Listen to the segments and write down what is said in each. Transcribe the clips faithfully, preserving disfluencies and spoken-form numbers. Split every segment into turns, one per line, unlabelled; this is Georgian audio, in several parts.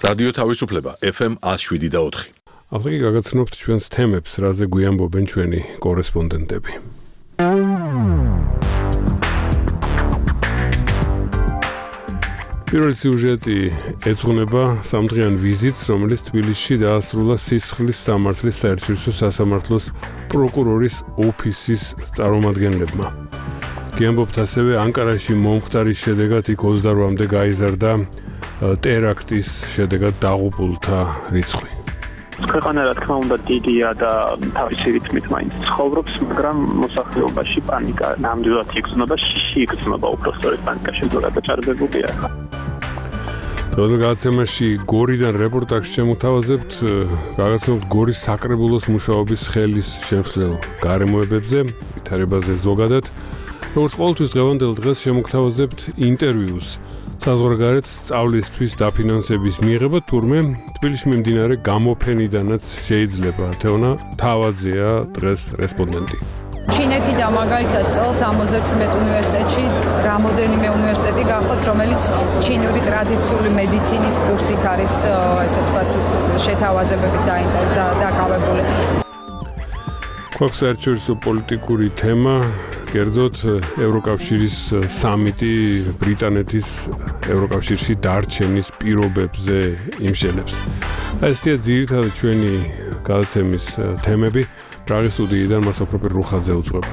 რადიო თავისუფლება ეფ ემ one oh seven და four.
ახლა კი გაგაცნობთ ჩვენს თემებს, რაზე გვიამბობენ ჩვენი კორესპონდენტები. პირველი სიუჟეტი ეძღვნება სამდღიან ვიზიტს, რომელიც თბილისში დაასრულა სისხლის სამართლის საერთაშორისო სასამართლოს პროკურორის ოფისის წარმომადგენლებმა. გიამბობთ ასევე ანკარაში მომხდარის შედეგად იქ ოცდაოთხამდე გაიზარდა ტერაქტის შედეგად დაღუპულთა რიცხვი.
ქვეყანა რა თქმა უნდა დიდია და თავისი რიტმით მაინც ცხოვრობს, მაგრამ მოსახლეობაში პანიკა ნამდვილად იგრძნობა, შიში იგრძნობა, უბრალოდ პანიკა შემდგარა დაჭარბებულია.
გადაცემაში გორიდან რეპორტაჟს შემოთავაზებთ, გაგაცნობთ გორის საკრებულოს მუშაობის ხელის შემცვლელ გარემოებებზე, ვითარებაზე ზოგადად. როგორც ყოველთვის დღევანდელ დღეს შემოგთავაზებთ ინტერვიუს საზღვარგარეთ სწავლისთვის დაფინანსების მიღება, თურმე თბილისში მიმდინარე გამოფენიდანაც შეიძლება. თეონა თავაძეა დღეს რესპონდენტი.
ჩინეთი და მაგალითად წელს ორმოცდაშვიდ უნივერსიტეტში რამოდენიმე უნივერსიტეტი გახოთ, რომელიც ჩინური ტრადიციული მედიცინის კურსით არის, ესე ვთქვათ, შეთავაზებებით დაკავებული.
გვაქვს საერთაშორისო პოლიტიკური თემა, კერძოდ ევროკავშირის სამიტი ბრიტანეთის ევროკავშირში დარჩენის პირობებზე იმშელებს. ესეა ძირითადად ჩვენი გადაცემის თემები. პრაღის სტუდიიდან მას ოფროპერ რუხაძე უძღვება.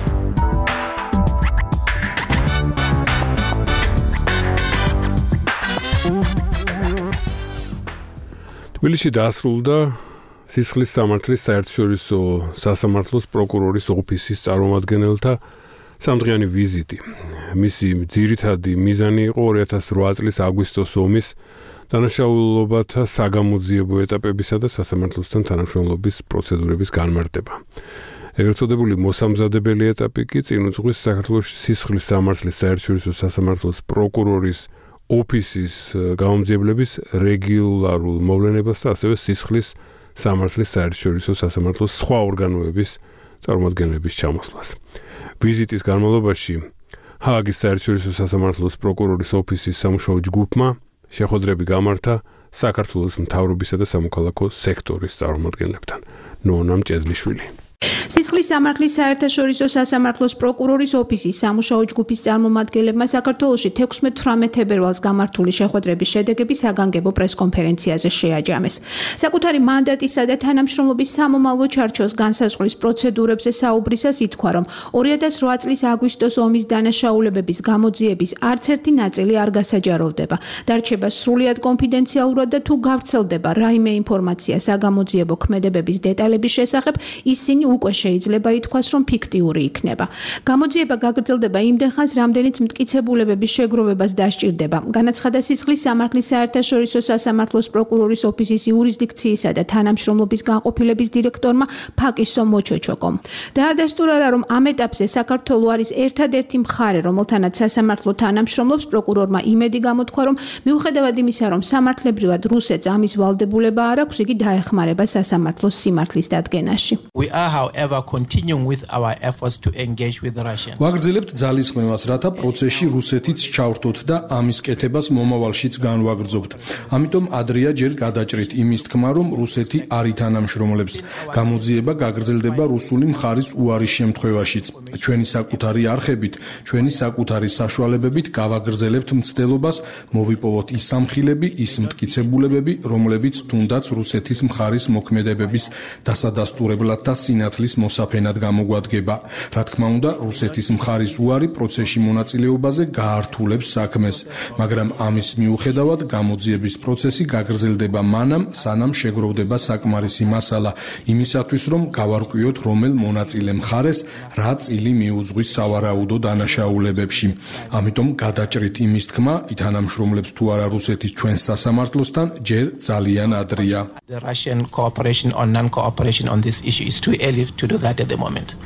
თბილისში დაასრულდა სისხლის სამართლის საერთაშორისო სასამართლოს პროკურორის ოფისის წარმომადგენელთა სამდღიანი ვიზიტი. მისი ძირითადი მიზანი იყო ორი ათას რვა წლის აგვისტოს ომის დანაშაულობათა საგამოძიებო ეტაპებისა და სასამართლოსთან თანამშრომლობის პროცედურების განმარტება. ეგრეთ წოდებული მოსამზადებელი ეტაპი კი წინ უძღვის საქართველოში სისხლის სამართლის საერთაშორისო სასამართლოს პროკურორის ოფისის გამომძიებლების რეგულარულ მოვლენებას და ასევე სისხლის სამართლის საერთაშორისო სასამართლოს სხვა ორგანოების წარმომადგენლების ჩამოსვლას. ვიზიტის განმავლობაში ჰააგის საერთაშორისო სასამართლოს პროკურორის ოფისის სამუშაო ჯგუფმა შეხვედრები გამართა საქართველოს მთავრობისა და სამოქალაქო სექტორის წარმომადგენლებთან. ნონა მჭედლიშვილი.
სისხლის სამართლის საერთაშორისო სასამართლოს პროკურორის ოფისის სამუშაო ჯგუფის წარმომადგენლებმა საქართველოში თექვსმეტ თვრამეტ თებერვალს გამართული შეხვედრების შედეგები საგანგებო პრესკონფერენციაზე შეაჯამეს. საკუთარი მანდატისა და თანამშრომლობის სამომავლო ჩარჩოს განსაზღვრის პროცედურებზე საუბრისას ითქვა, რომ ორი ათას რვა წლის აგვისტოს ომის დანაშაულებების გამოძიების არც ერთი ნაწილი არ გასაჯაროვდება. დარჩება სრულიად კონფიდენციალურად და თუ გავრცელდება რაიმე ინფორმაცია საგამოძიებო ქმედებების დეტალების შესახებ, ისინი უკვე შეიძლება ითქვას, რომ ფიქტიური იქნება. გამოძიება გაგრძელდება იმდენ ხანს, რამდენიც მტკიცებულებების შეგროვებას დასჭირდება. განაცხადა სისხლის სამართლის საერთაშორისო სასამართლოს პროკურორის ოფისის იურისდიქციისა და თანამშრომლობის განყოფილების დირექტორმა ფაკისო მოჩოჩოკომ. დაადასტურა, რომ ამ ეტაპზე საქართველო არის ერთადერთი მხარე, რომელთანაც სასამართლო თანამშრომლობს. პროკურორმა იმედი გამოთქვა, რომ მიუხედავად იმისა, რომ სამართლებრივად რუსეთს ამის ვალდებულება არ აქვს, იგი დაეხმარება სასამართლოს სიმართლის დადგენაში.
We are, however, continuing with our efforts to engage with Russia.
ვაგრძელებთ ძალისხმევას, რათა პროცესში რუსეთიც ჩავრთოთ და ამის კეთებას მომავალშიც განვაგრძობთ. ამიტომ ადრეა ჯერ გადაჭრით იმის თქმა, რომ რუსეთი არ ითანამშრომლებს. გამოძიება გაგრძელდება რუსული მხარის უარის შემთხვევაშიც. ჩვენი საკუთარი არხებით, ჩვენი საკუთარი საშუალებებით გავაგრძელებთ მცდელობას, მოვიპოვოთ ის სამხილები, ის მტკიცებულებები, რომლებიც თუნდაც რუსეთის მხარის მოქმედებების დასადასტურებლად და სინათლის მოსაფენად გამოგვადგება. რა თქმა უნდა, რუსეთის მხარის უარი პროცესში მონაწილეობაზე გაართულებს საქმეს, მაგრამ ამის მიუხედავად გამოძიების პროცესი გაგრძელდება მანამ, სანამ შეგროვდება საკმარისი მასალა იმისათვის, რომ გავარკვიოთ, რომელ მონაწილე მხარეს რა წილი მიუძღვის სავარაუდო დანაშაულებებში. ამიტომ გადაჭრით იმის თქმა, ითანამშრომლებს თუ არა რუსეთის ჩვენს სასამართლოსთან, ჯერ ძალიან ადრეა.
The Russian cooperation or non-cooperation on this issue is too early to do that at the moment.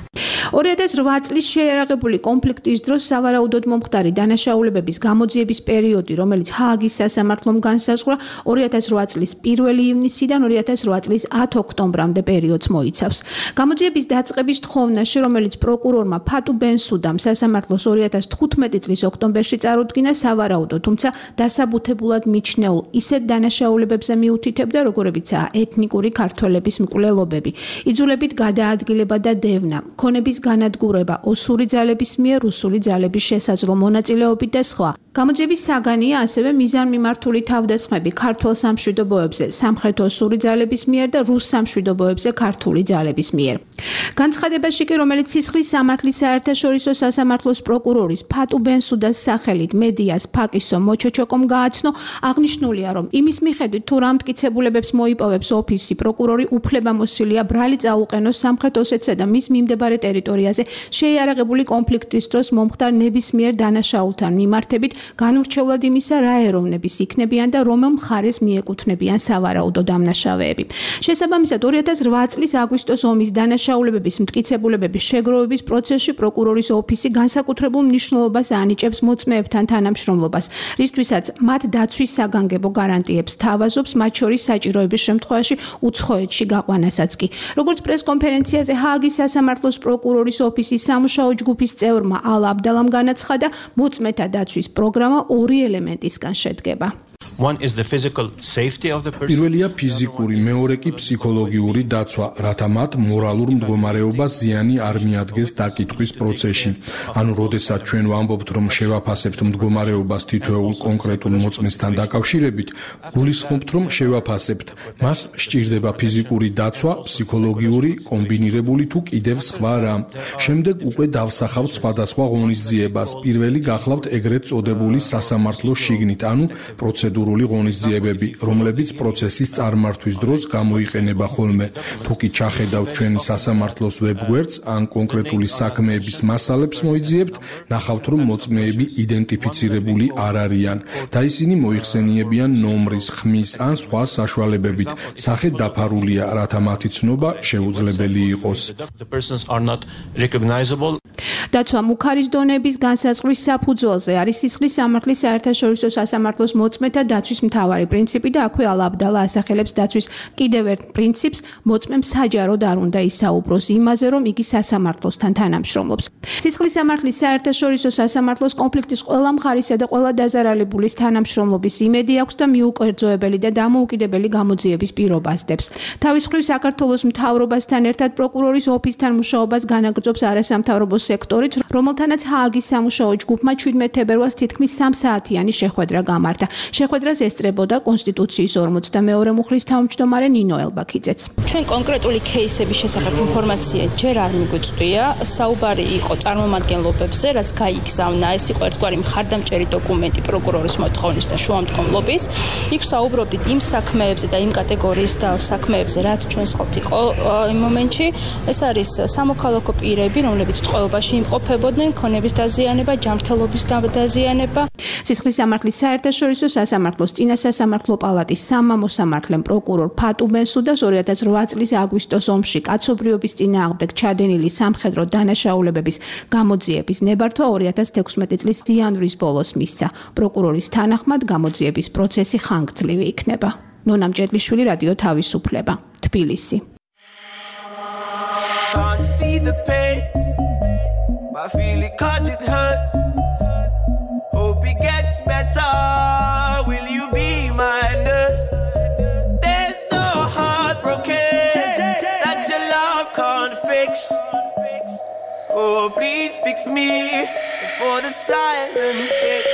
ორი ათას რვა წლის შეიარაღებული კონფლიქტის დროს სავარაუდოდ მომხდარი დანაშაულებების გამოძიების პერიოდი, რომელიც ჰააგის სასამართლომ განსაზღვრა, ორი ათას რვა წლის პირველი ივნისიდან ორი ათას რვა წლის ათი ოქტომბრამდე პერიოდს მოიცავს. გამოძიების დაწყების თხოვნაში, რომელიც პროკურორმა ფატუ ბენსუდამ სასამართლოს ორი ათას თხუთმეტი წლის ოქტომბერში წარუდგინა, სავარაუდო, თუმცა დასაბუთებულად მიჩნეულ ისეთ დანაშაულებებზე მიუთითებდა, როგორებიცაა ეთნიკური ქართველების მკვლელობები, იძულებით გადაადგილება და დევნა, ქონების განადგურება ოსური ძალების მიერ რუსული ძალების შესაძლო მონაწილეობით და სხვა. გამოძიების საგანია ასევე მიზანმიმართული თავდასხმები ქართულ სამშვიდობოებზე, სამხრეთ ოსური ძალების მიერ და რუს სამშვიდობოებზე ქართული ძალების მიერ. განცხადებაში კი, რომელიც სისხლის სამართლის საერთაშორისო სასამართლოს პროკურორის ფატუ ბენსუდას სახელით მედიას ფაკისო მოჩოჩოკომ გააცნო, აღნიშნულია, რომ იმის მიხედვით თუ რა მტკიცებულებებს მოიპოვებს ოფისი, პროკურორი უფლებამოსილია ბრალი წაუყენოს სამხრეთ ოსეთსა და მის მიმდებარე ტერიტორიაზე შეიარაღებული კონფლიქტის დროს მომხდარ ნებისმიერ დანაშაულთან მიმართებით, განურჩევლად იმისა, რა ეროვნების იქნებიან და რომელ მხარეს მიეკუთვნებიან სავარაუდო დამნაშავეები. შესაბამისად, ორი ათას რვა წლის აგვისტოს ომის დანაშაულებების მტკიცებულებების შეგროვების პროცესში პროკურორის ოფისი განსაკუთრებულ მნიშვნელობას ანიჭებს მოწმეებთან თანამშრომლობას, რისთვისაც მათ დაცვის საგანგებო გარანტიებს თავაზობს, მათ შორის საჭიროების შემთხვევაში უცხოეთში გაყვანასაც კი. როგორც პრესკონფერენციაზე ჰააგის სასამართლოს პროკურორის ოფისის სამუშაო ჯგუფის წევრმა ალ აბდალამ განაცხადა, მოწმეთა დაცვის პროგრამა ორი ელემენტისგან შედგება.
One is the physical safety of the person.
პირველია ფიზიკური, მეორე კი ფსიქოლოგიური დაცვა, რათა მათ მორალურ მდგომარეობას ზიანი არ მიადგეს დაკითხვის პროცესში. ანუ, როდესაც ჩვენ ვამბობთ, რომ შევაფასებთ მდგომარეობას თითოეულ კონკრეტულ მოწმესთან დაკავშირებით, გულისხმობთ, რომ შევაფასებთ. მას სჭირდება ფიზიკური დაცვა, ფსიქოლოგიური, კომბინირებული თუ კიდევ სხვა რამ. შემდეგ უკვე დავსახავთ სხვადასხვა ღონისძიებას. პირველი გახლავთ ეგრეთ წოდებული სასამართლოს შიგნით, ანუ პროცედურული ღონისძიებები, რომლებიც პროცესის წარმართვის დროს გამოიყენება ხოლმე. თუ კი ჩახედავთ ჩვენი სასამართლოს ვებგვერდს ან კონკრეტული საქმეების მასალებს მოიძიებთ, ნახავთ, რომ მოწმეები იდენტიფიცირებული არ არიან და ისინი მოიხსენიებიან ნომრის, ხმის ან სხვა საშუალებებით. სახე დაფარულია, რათა მათი ცნობა შეუძლებელი იყოს.
დაცვა მუქარის დონების განსაზღვრის საფუძველზე არის სისხლის სამართლის საერთაშორისო სასამართლოს მოწმეთა დაცვის მთავარი პრინციპი და აქვე ალ აბდალა ასახელებს დაცვის კიდევ ერთ პრინციპს, მოწმემ საჯაროდ არ უნდა ისაუბროს იმაზე, რომ იგი სასამართლოსთან თანამშრომლობს. სისხლის სამართლის საერთაშორისო სასამართლოს კონფლიქტის ყველა მხარისა და ყველა დაზარალებულის თანამშრომლობის იმედი აქვს და მიუკერძოებელი და დამოუკიდებელი გამოძიების პირობა ასდებს. თავის მხრივ საქართველოს მთავრობასთან ერთად პროკურორის ოფისთან მუშაობას განაგრძობს არასამთავრობო სექტორიც, რომელთანაც ჰააგის სამუშაო ჯგუფმა ჩვიდმეტ თებერვალს თითქმის სამ საათიანი შეხვედრა გამართა. შეხვედრას ესწრებოდა კონსტიტუციის ორმოცდამეორე მუხლის თავმჯდომარე ნინო ელბაქიძეც.
ჩვენ კონკრეტული кейსების შესახებ ინფორმაცია ჯერ არ მიგვიწვია. საუბარი იყო წარმომადგენლობებზე, რაც გაიგზავნა. ეს იყო ერთგვარი მხარდამჭერი დოკუმენტი პროკურორის მოთხოვნის და შუამდგომლობის. იქ საუბრობდით იმ საქმეებზე და იმ კატეგორიის და საქმეებზე, რაც ჩვენს ხელთ იყო იმ მომენტში. ეს არის სამოქალაქო პირები, რომლებიც ტყვეობაში იმყოფებოდნენ, ქონების დაზიანება, ჯანმრთელობის დაზიანება. სისხლის სამართლის საერთაშორისო სასამართლოს წინა სასამართლო პალატის სამამოსამართლემ პროკურორ ფატუ ბენსუდას ორი ათას რვა წლის აგვისტოს ომში კაცობრიობის წინააღმდეგ ჩადენილი სამხედრო დანაშაულებების გამოძიების ნებართვა ორი ათას თექვსმეტი წლის იანვრის ბოლოს მისცა. პროკურორის თანახმად გამოძიების პროცესი ხანგრძლივი იქნება. ნონა მჭედლიშვილი, რადიო თავისუფლება, თბილისი.
I feel it cause it hurts. Hope it gets better. Will you be my nurse? There's no heart broken that your love can't fix. Oh, please fix me before the silence hits.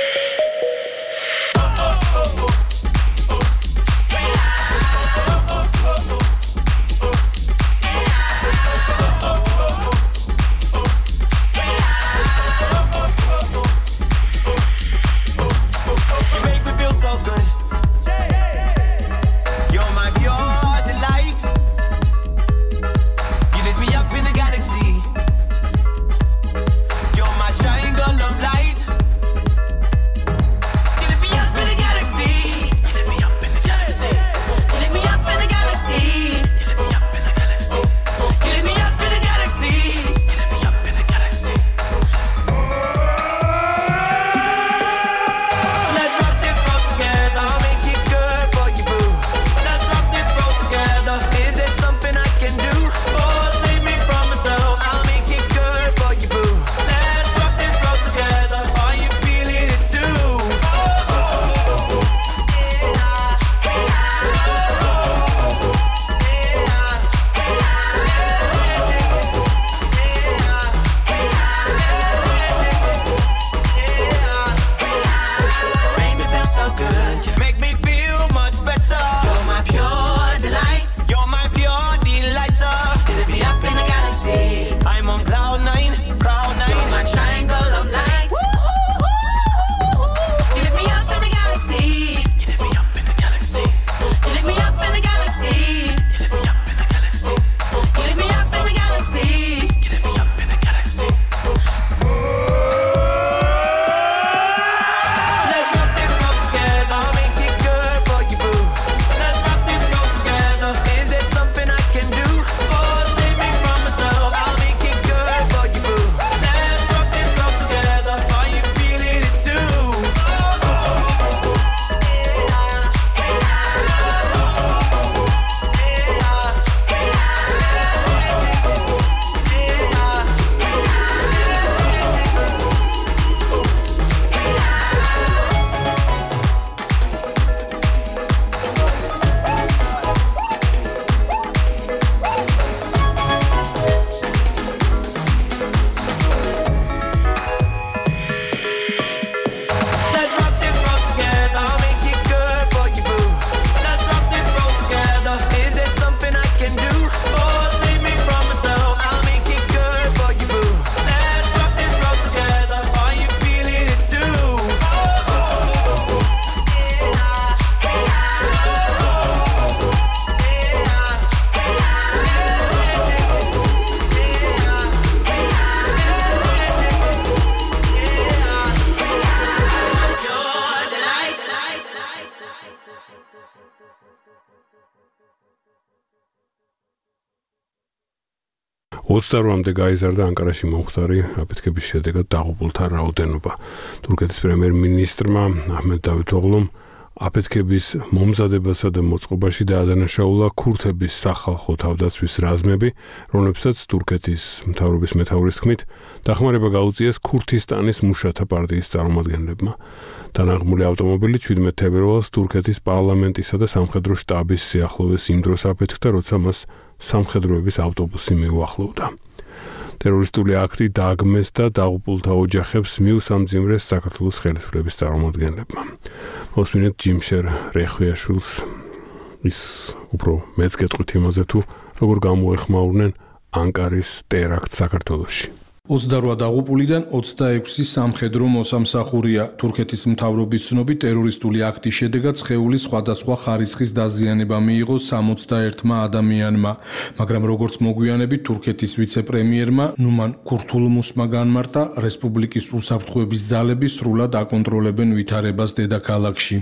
ოცდაოთხამდე გაიზარდა ანკარაში მომხდარი აფეთქების შედეგად დაღუპულთა რაოდენობა. თურქეთის პრემიერ-მინისტრმა აჰმედ დავუთოღლუმ აფეთქების მომზადებასა და მოწყობაში დაადანაშაულა ქურთების სახალხო თავდაცვის რაზმები, რომლებსაც თურქეთის მთავრობის მეთაურის თქმით დახმარება გაუწიეს ქურთისტანის მუშათა პარტიის წარმომადგენლებმა. დანაღმული ავტომობილი ჩვიდმეტ თებერვალს თურქეთის პარლამენტისა და სამხედრო შტაბის სიახლოვეს იმ დროს აფეთქდა, როცა მას სამხედროების ავტობუსი მიუახლოვდა. ტერორისტული აქტი დააგმეს და დაღუპულთა ოჯახებს მიუსამძიმრეს საქართველოს ხელისუფლების წარმომადგენლებმა. მოსმინეთ ჯიმშერ რეხვიაშვილს ის უფრო მეც გეტყვით იმაზე თუ როგორ გამოეხმაურნენ ანკარის ტერაქტს საქართველოში.
ოცდაოთხ დაღუპულიდან ოცდაექვსი სამხედრო მოსამსახურეა. თურქეთის მთავრობის ცნობით ტერორისტული აქტის შედეგად სხეულის სხვადასხვა ხარისხის დაზიანება მიიღო სამოცდაერთმა ადამიანმა, მაგრამ როგორც მოგვიანებით თურქეთის ვიცე-პრემიერმა ნუმან ქურთულმუსმა განმარტა, რესპუბლიკის უსაფრთხოების ძალები სრულად აკონტროლებენ ვითარებას დედაქალაქში.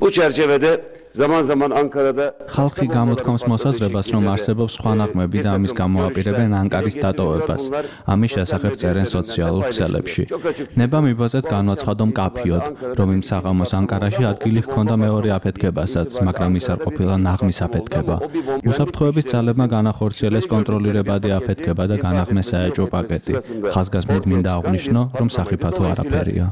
ხალხი გამოთქვამს მოსაზრებას, რომ არსებობს სხვა ნაღმები და ამის გამო აპირებენ ანკარის დატოვებას. ამის შესახებ წერენ სოციალურ ქსელებში. ნება მიბაზეთ განვაცხადო მკაფიოდ, რომ იმ საღამოს ანკარაში ადგილი ჰქონდა მეორე აფეთქებასაც, მაგრამ ის არ ყოფილა ნაღმის აფეთქება. უსაფრთხოების ძალებმა განახორციელეს კონტროლირებადი აფეთქება და განაღმეს საეჭვო პაკეტი. ხაზგასმით მინდა აღვნიშნო, რომ სახიფათო არაფერია.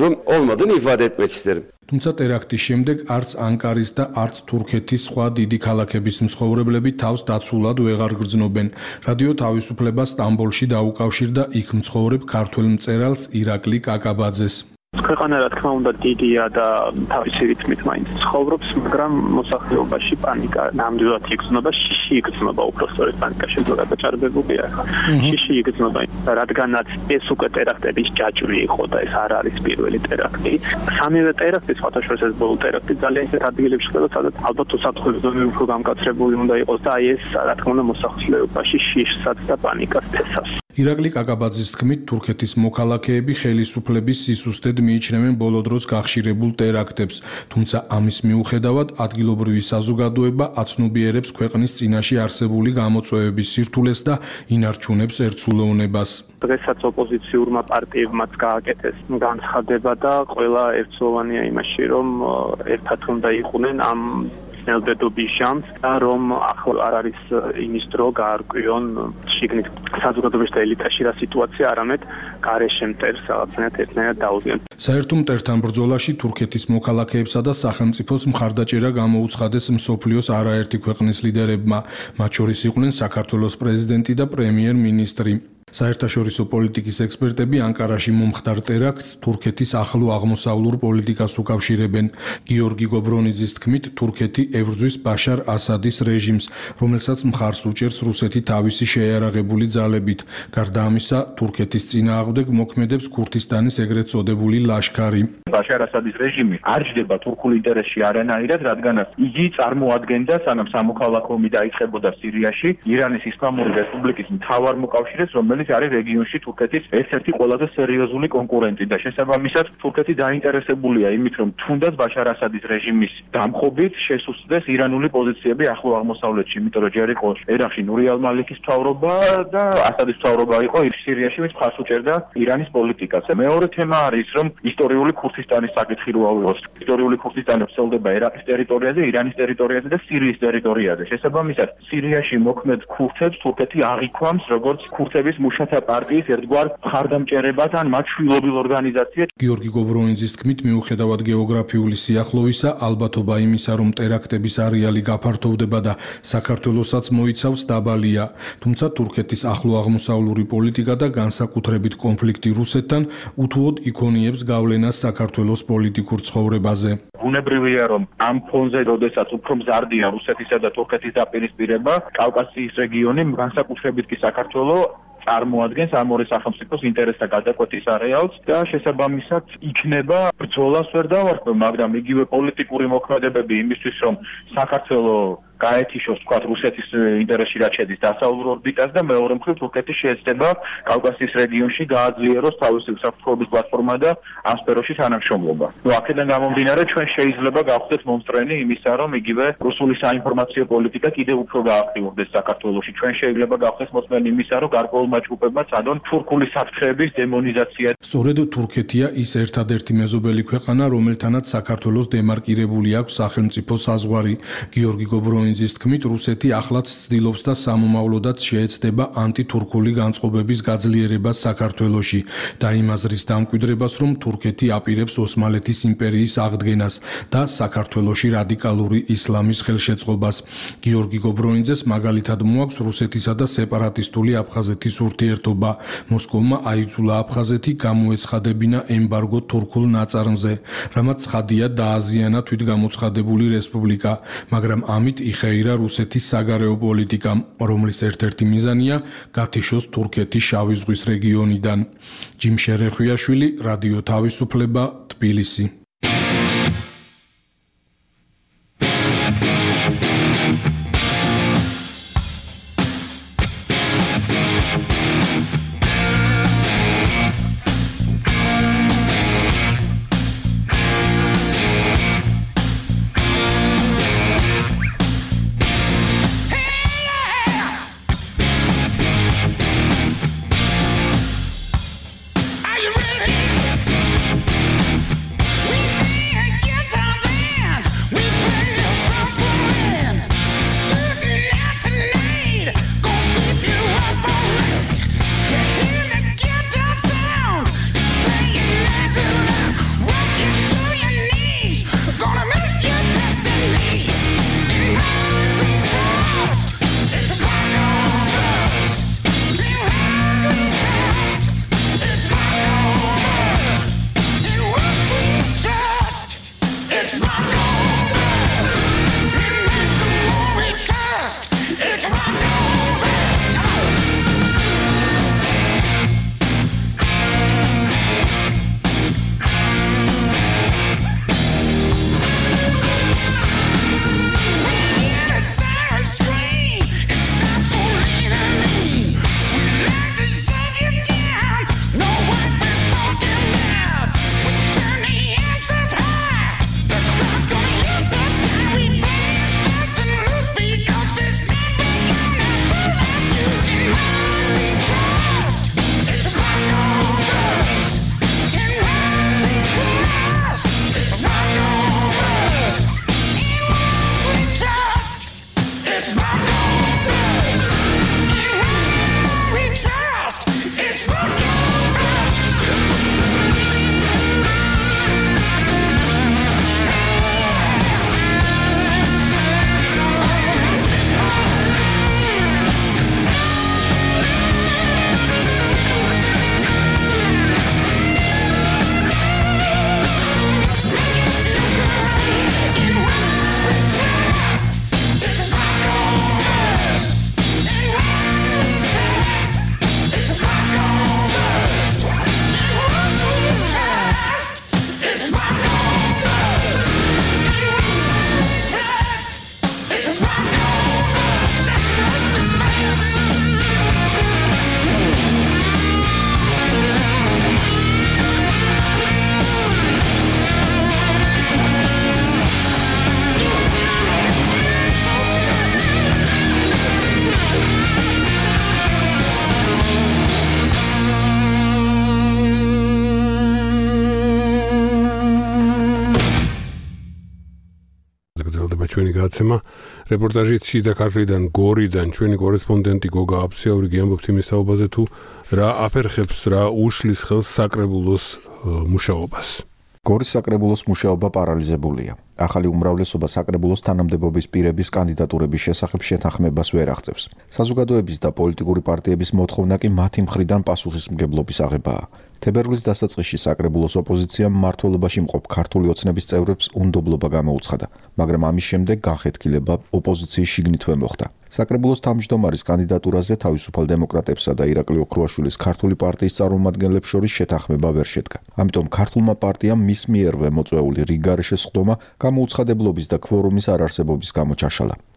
თუმცა ტერაქტის შემდეგ არც ანკარის და არც თურქეთის სხვა დიდი ქალაქების მცხოვრებლები თავს დაცულად ვეღარ გრძნობენ. რადიო თავისუფლება სტამბოლში დაუკავშირდა იქ მცხოვრებ ქართველ მწერალს ირაკლი კაკაბაძეს.
ქვეყანა რა თქმა უნდა დიდია და თავისი რითმით მაინც ცხოვრობს, მაგრამ მოსახლეობაში პანიკა ნამდვილად იგრძნობა, შიში იგრძნობა, უბრალოდ პანიკა შეიძლება გადაჭარბებულია. შიში იგრძნობა, რადგანაც ეს უკვე ტერაქტების ჯაჭვი იყო და ეს არ არის პირველი ტერაქტი. სამივე ტერაქტი, სხვადასხვა ბოლო ტერაქტი ძალიან ისეთ ადგილებში ხდება, სადაც ალბათ უსაფრთხოების ზონები უფრო გამკაცრებული უნდა იყოს და აი ეს რა თქმა უნდა მოსახლეობაში შიშსაც და პანიკას თესავს.
ირაკლი კაკაბაძის თქმით, თურქეთის მოქალაქეები ხელისუფლების სისუსტედ მიიჩნევენ ბოლო დროს გახშირებულ ტერაქტებს, თუმცა ამის მიუხედავად ადგილობრივი საზოგადოება აცნობიერებს ქვეყნის წინაშე არსებული გამოწვევების სირთულეს და ინარჩუნებს ერთსულოვნებას.
დღესაც ოპოზიციურმა პარტიებმაც გააკეთეს განცხადება და ყველა ერთსულოვანია იმაში, რომ ერთად უნდა იყვნენ ამ ნელბედობის ჟამს და რომ ახლა არ არის იმის დრო გაარკვიონ შიგნით საზოგადოებაში და ელიტაში რა სიტუაცია, არამედ გარეშე მტერს რაღაცნაირად ერთნაირად დაუდგენ.
საერთო მტერთან ბრძოლაში თურქეთის მოქალაქეებსა და სახელმწიფოს მხარდაჭერა გამოუცხადეს მსოფლიოს არაერთი ქვეყნის ლიდერებმა, მათ შორის იყვნენ საქართველოს პრეზიდენტი და პრემიერ-მინისტრი. საერთაშორისო პოლიტიკის ექსპერტები ანკარაში მომხდარ ტერაქტს თურქეთის ახლო აღმოსავლურ პოლიტიკას უკავშირებენ. გიორგი გობრონიძის თქმით, თურქეთი ებრძვის ბაშარ ასადის რეჟიმს, რომელსაც მხარს უჭერს რუსეთი თავისი შეიარაღებული ძალებით. გარდა ამისა, თურქეთის წინააღმდეგ მოქმედებს ქურთისტანის ეგრეთ წოდებული ლაშქარი.
ბაშარ ასადის რეჟიმი არ ჯდება თურქულ ინტერესში არანაირად, რადგანაც იგი წარმოადგენდა სანამ სამოქალაქო ომი დაიწყებოდა სირიაში ირანის ისლამური რესპუბლიკის მთავარ მოკავშირეს, რომელიც არის რეგიონში თურქეთის ერთ-ერთი ყველაზე სერიოზული კონკურენტი და შესაბამისად თურქეთი დაინტერესებულია იმით, რომ თუნდაც ბაშარ ასადის რეჟიმის დამხობით შესუსტდეს ირანული პოზიციები ახლო აღმოსავლეთში, იმიტომ რომ ჯერ იყო ერაყში ნური ალ-მალიკის მთავრობა და ასადის მთავრობა იყო სირიაში, ვინც მხარს უჭერდა ირანის პოლიტიკას. მეორე თემა არის, რომ ისტორიული ქურთისტანის საკითხი რო ავიღოს. ისტორიული ქურთისტანი ვრცელდება ერაყის ტერიტორიაზე, ირანის ტერიტორიაზე და სირიის ტერიტორიაზე. შესაბამისად, სირიაში მოქმედ ქურთებს თურქეთი აღიქვამს როგორც ქურთების მუშათა პარტიის ერთგვარ მხარდამჭერებას ან მათ შვილობილ ორგანიზაციას.
გიორგი გობრონიძის თქმით, მიუხედავად გეოგრაფიული სიახლოვისა, ალბათობა იმისა, რომ ტერაქტების არეალი გაფართოვდება და საქართველოსაც მოიცავს, დაბალია. თუმცა თურქეთის ახლო აღმოსავლური პოლიტიკა და განსაკუთრებით კონფლიქტი რუსეთთან უთუოდ იქონიებს გავლენას საქართველოს პოლიტიკურ ცხოვრებაზე.
ბუნებრივია, რომ ამ ფონზე, როდესაც უფრო მზარდია რუსეთისა და თურქეთის დაპირისპირება, კავკასიის რეგიონი, განსაკუთრებით კი საქართველო წარმოადგენს ამ ორი სახელმწიფოს ინტერესთა გადაკვეთის არეალს და შესაბამისად იქნება ბრძოლას ვერ დავარქვევ, მაგრამ იგივე პოლიტიკური მოქმედებები იმისთვის, რომ საქართველო გაეთიშოს თქვა რუსეთის ინტერესში რაც შედის დასავლურ ორბიტას და მეორე მხრივ თურქეთი შეეცდება კავკასიის რეგიონში გააძლიეროს თავისი უსაფრთხოების პლატფორმა და ამ სფეროში თანამშრომლობა. ნუ აქედან გამომდინარე ჩვენ შეიძლება გავხდეთ მომსწრენი იმისა, რომ იგივე რუსული საინფორმაციო პოლიტიკა კიდევ უფრო გააქტიურდეს საქართველოში. ჩვენ შეიძლება გავხდეთ მომსწრენი იმისა, რომ გარკვეულმა ჯგუფებმა წადონ თურქული საფრთხეების დემონიზაცია.
სწორედ თურქეთია ის ერთადერთი მეზობელი ქვეყანა, რომელთანაც საქართველოს დემარკირებული აქვს სახელმწიფო საზღვარი. გიორგი გობროინძის თქმით, რუსეთი ახლაც ცდილობს და სამომავლოდაც შეეცდება ანტითურქული განწყობების გაძლიერებას საქართველოში და იმ აზრის დამკვიდრებას, რომ თურქეთი აპირებს ოსმალეთის იმპერიის აღდგენას და საქართველოში რადიკალური ისლამის ხელშეწყობას. გიორგი გობროინძეს მაგალითად მოაქვს რუსეთისა და სეპარატისტული აფხაზეთის ურთიერთობა. მოსკოვმა აიძულა აფხაზეთი გამოეცხადებინა ემბარგო თურქულ ნაწარმზე, რამაც ცხადია დააზიანა თვითგამოცხადებული რესპუბლიკა, მაგრამ ამით იხეირა რუსეთის საგარეო პოლიტიკამ, რომლის ერთ-ერთი მიზანია გათიშოს თურქეთი შავი ზღვის რეგიონიდან. ჯიმ შერეხვიაშვილი, რადიო თავისუფლება, თბილისი.
ჩვენი გაცემა რეპორტაჟით შიდა ქართლიდან გორიდან ჩვენი კორესპონდენტი გოგა აფციური გიამბობთ იმის თაობაზე თუ რა აფერხებს რა უშლის ხელს საკრებულოს მუშაობას.
გორის საკრებულოს მუშაობა პარალიზებულია. ახალი უმრავლესობა საკრებულოს თანამდებობის პირების კანდიდატურების შესახებ შეთანხმებას ვერ აღწევს. საზოგადოების და პოლიტიკური პარტიების მოთხოვნა კი მათი მხრიდან პასუხისმგებლობის აღებაა. თებერვლის დასაწყისში საკრებულოს ოპოზიციამ მმართველობაში მყოფ ქართული ოცნების წევრებს უნდობლობა გამოუცხადა, მაგრამ ამის შემდეგ განხეთქილება ოპოზიციის შიგნითვე მოხდა. საკრებულოს თავმჯდომარის კანდიდატურაზე თავისუფალ დემოკრატებსა და ირაკლი ოქრუაშვილის ქართული პარტიის წარმომადგენლებს შორის შეთანხმება ვერ შედგა. ამიტომ ქართულმა პარტიამ მის მიერვე მოწვეული რიგგარეშე სხდომა გამოუცხადებლობის და ქვორუმის არარსებობის გამო ჩაშალა.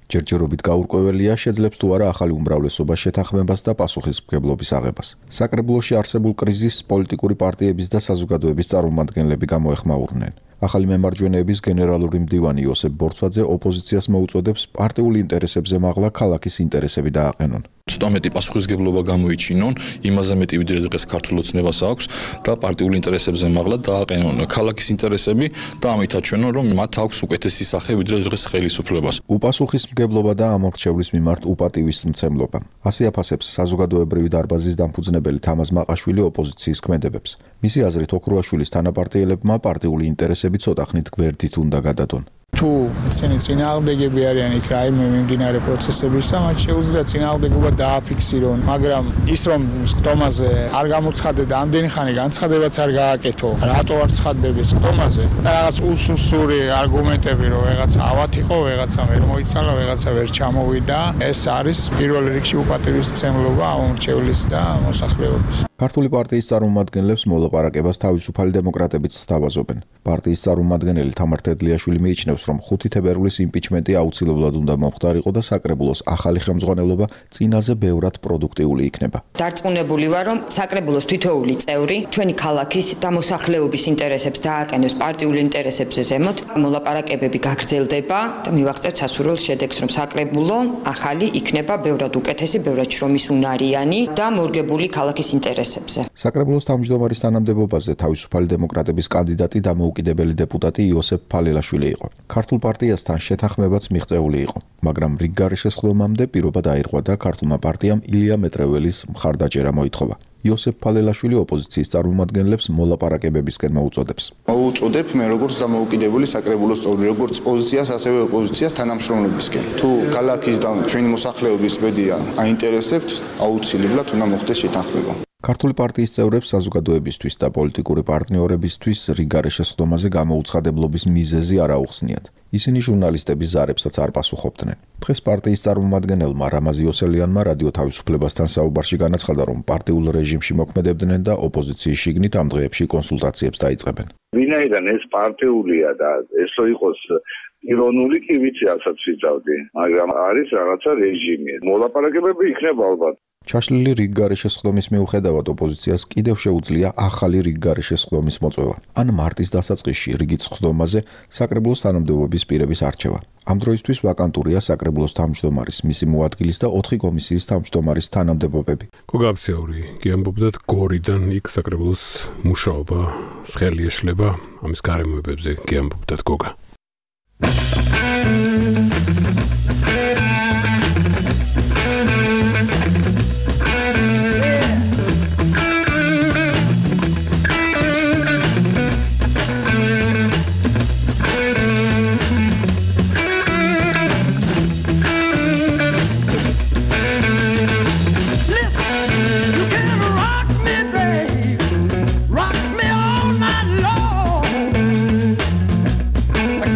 ჯერჯერობით გაურკვეველია, შეძლებს თუ არა ახალი უმრავლესობა შეთანხმებას და პასუხისმგებლობის აღებას. საკრებულოში არსებულ კრიზისს პოლიტიკური პარტიების და საზოგადოების წარმომადგენლები გამოეხმაურნენ. ახალი მემარჯვენეების გენერალური მდივანი იოსებ ბორცვაძე ოპოზიციას მოუწოდებს პარტიულ ინტერესებზე მაღლა ქალაქის ინტერესები დააყენონ.
ცოტა მეტი პასუხისგებლობა გამოიჩინონ, იმაზე მეტი ვიდრე დღეს ქართულ ოცნებას აქვს და პარტიულ ინტერესებზე მაღლა დააყენონ ქალაქის ინტერესები და ამით აჩვენონ, რომ მათ აქვს უკეთესი სახე ვიდრე დღეს ხელისუფლებას.
უპასუხისმგებლობა და ამორჩევლის მიმართ უპატივისმცემლობა. ასე აფასებს საზოგადოებრივი დარბაზის დამფუძნებელი თამაზ მაყაშვილი ოპოზიციის ქმედებებს. მისი აზრით ოქრუაშვილის თანაპარტიელებმა პარტიული ინტერესები ცოტა ხნით გვერდით უნდა გადადონ.
თუ ისინი წინააღმდეგები არიან იქ რაიმე მიმდინარე პროცესებისა, მათ შეუძლია წინააღმდეგობა დააფიქსირონ, მაგრამ ის რომ ხტომაზე არ გამოცხადე და ამდენი ხანი განცხადებაც არ გააკეთო, რატო არ ცხადდები ხტომაზე და რაღაც უსუსური არგუმენტები რომ ვეღაცა ავად იყო, ვეღაცა ვერ მოიცალა, ვეღაცა ვერ ჩამოვიდა, ეს არის პირველ რიგში უპატივისმცემლობა ამორჩევლის და მოსახლეობის.
ქართული პარტიის წარმომადგენლებს მოლაპარაკებას თავისუფალი დემოკრატებიც სთავაზობენ. პარტიის წარმომადგენელი თამარ თედლიაშვილი მიიჩნევს, რომ ხუთი თებერვლის იმპიჩმენტი აუცილებლად უნდა მომხდარიყო და საკრებულოს ახალი ხელმძღვანელობა წინაზე ბევრად პროდუქტიული იქნება.
დარწმუნებული ვარ, რომ საკრებულოს თითოეული წევრი ჩვენი ქალაქის და მოსახლეობის ინტერესებს დააყენებს პარტიულ ინტერესებზე ზემოთ. მოლაპარაკებები გაგრძელდება და მივაღწევთ სასურველ შედეგს, რომ საკრებულო ახალი იქნება ბევრად უკეთესი, ბევრად შრომისუნარიანი და მორგებული ქალაქის ინტერესებზე.
საკრებულოს თავმჯდომარის თანამდებობაზე თავისუფალი დემოკრატების კანდიდატი დამოუკიდებელი დეპუტატი იოსებ ფალელაშვილი იყო. ქართულ პარტიასთან შეთანხმებაც მიღწეული იყო, მაგრამ რიგგარეშესხდომამდე პირობა დაირღვა და ქართულმა პარტიამ ილია მეტრეველის მხარდაჭერა მოითხოვა. იოსებ ფალელაშვილი ოპოზიციის წარმომადგენლებს მოლაპარაკებებისკენ მოუწოდებს.
მოუწოდებ მე როგორც დამოუკიდებელი საკრებულოს წევრი, როგორც პოზიციას, ასევე ოპოზიციას თანამშრომლებისკენ. თუ ქალაქის და ჩვენი მოსახლეობის ბედია აინტერესებთ, აუცილებლად უნდა მოხდეს შეთანხმება. ქართული პარტიის წევრებს საზოგადოებისთვის და პოლიტიკური პარტნიორებისთვის რიგგარეშესხდომაზე გამოუცხადებლობის მიზეზი არ აუხსნიათ. ისინი ჟურნალისტების ზარებსაც არ პასუხობდნენ. დღეს პარტიის წარმომადგენელმა რამაზ იოსელიანმა რადიო თავისუფლებასთან საუბარში განაცხადა, რომ პარტიულ რეჟიმში მოქმედებდნენ და ოპოზიციის შიგნით ამ დღეებში კონსულტაციებს დაიწყებენ.
ვინაიდან ეს პარტიულია და ესო იყოს ირონული კი ვიცი, ასაც ვიწავდი, მაგრამ არის რაღაცა რეჟიმი. მოლაპარაკებები იქნება ალბათ.
ჩაშლილი რიგგარეშესხდომის მიუხედავად ოპოზიციას კიდევ შეუძლია ახალი რიგგარეშესხდომის მოწვევა, ან მარტის დასაწყისში რიგით სხდომაზე საკრებულოს თანამდებობის პირების არჩევა. ამ დროისთვის ვაკანტურია საკრებულოს თავმჯდომარის, მისი მოადგილის და ოთხი კომისიის თავმჯდომარის თანამდებობები.
გოგაბციური გიამბობდათ გორიდან იქ საკრებულოს მუშაობა ხელი ეშლება, ამის გარემოებებზე გიამბობდათ გოგა.
I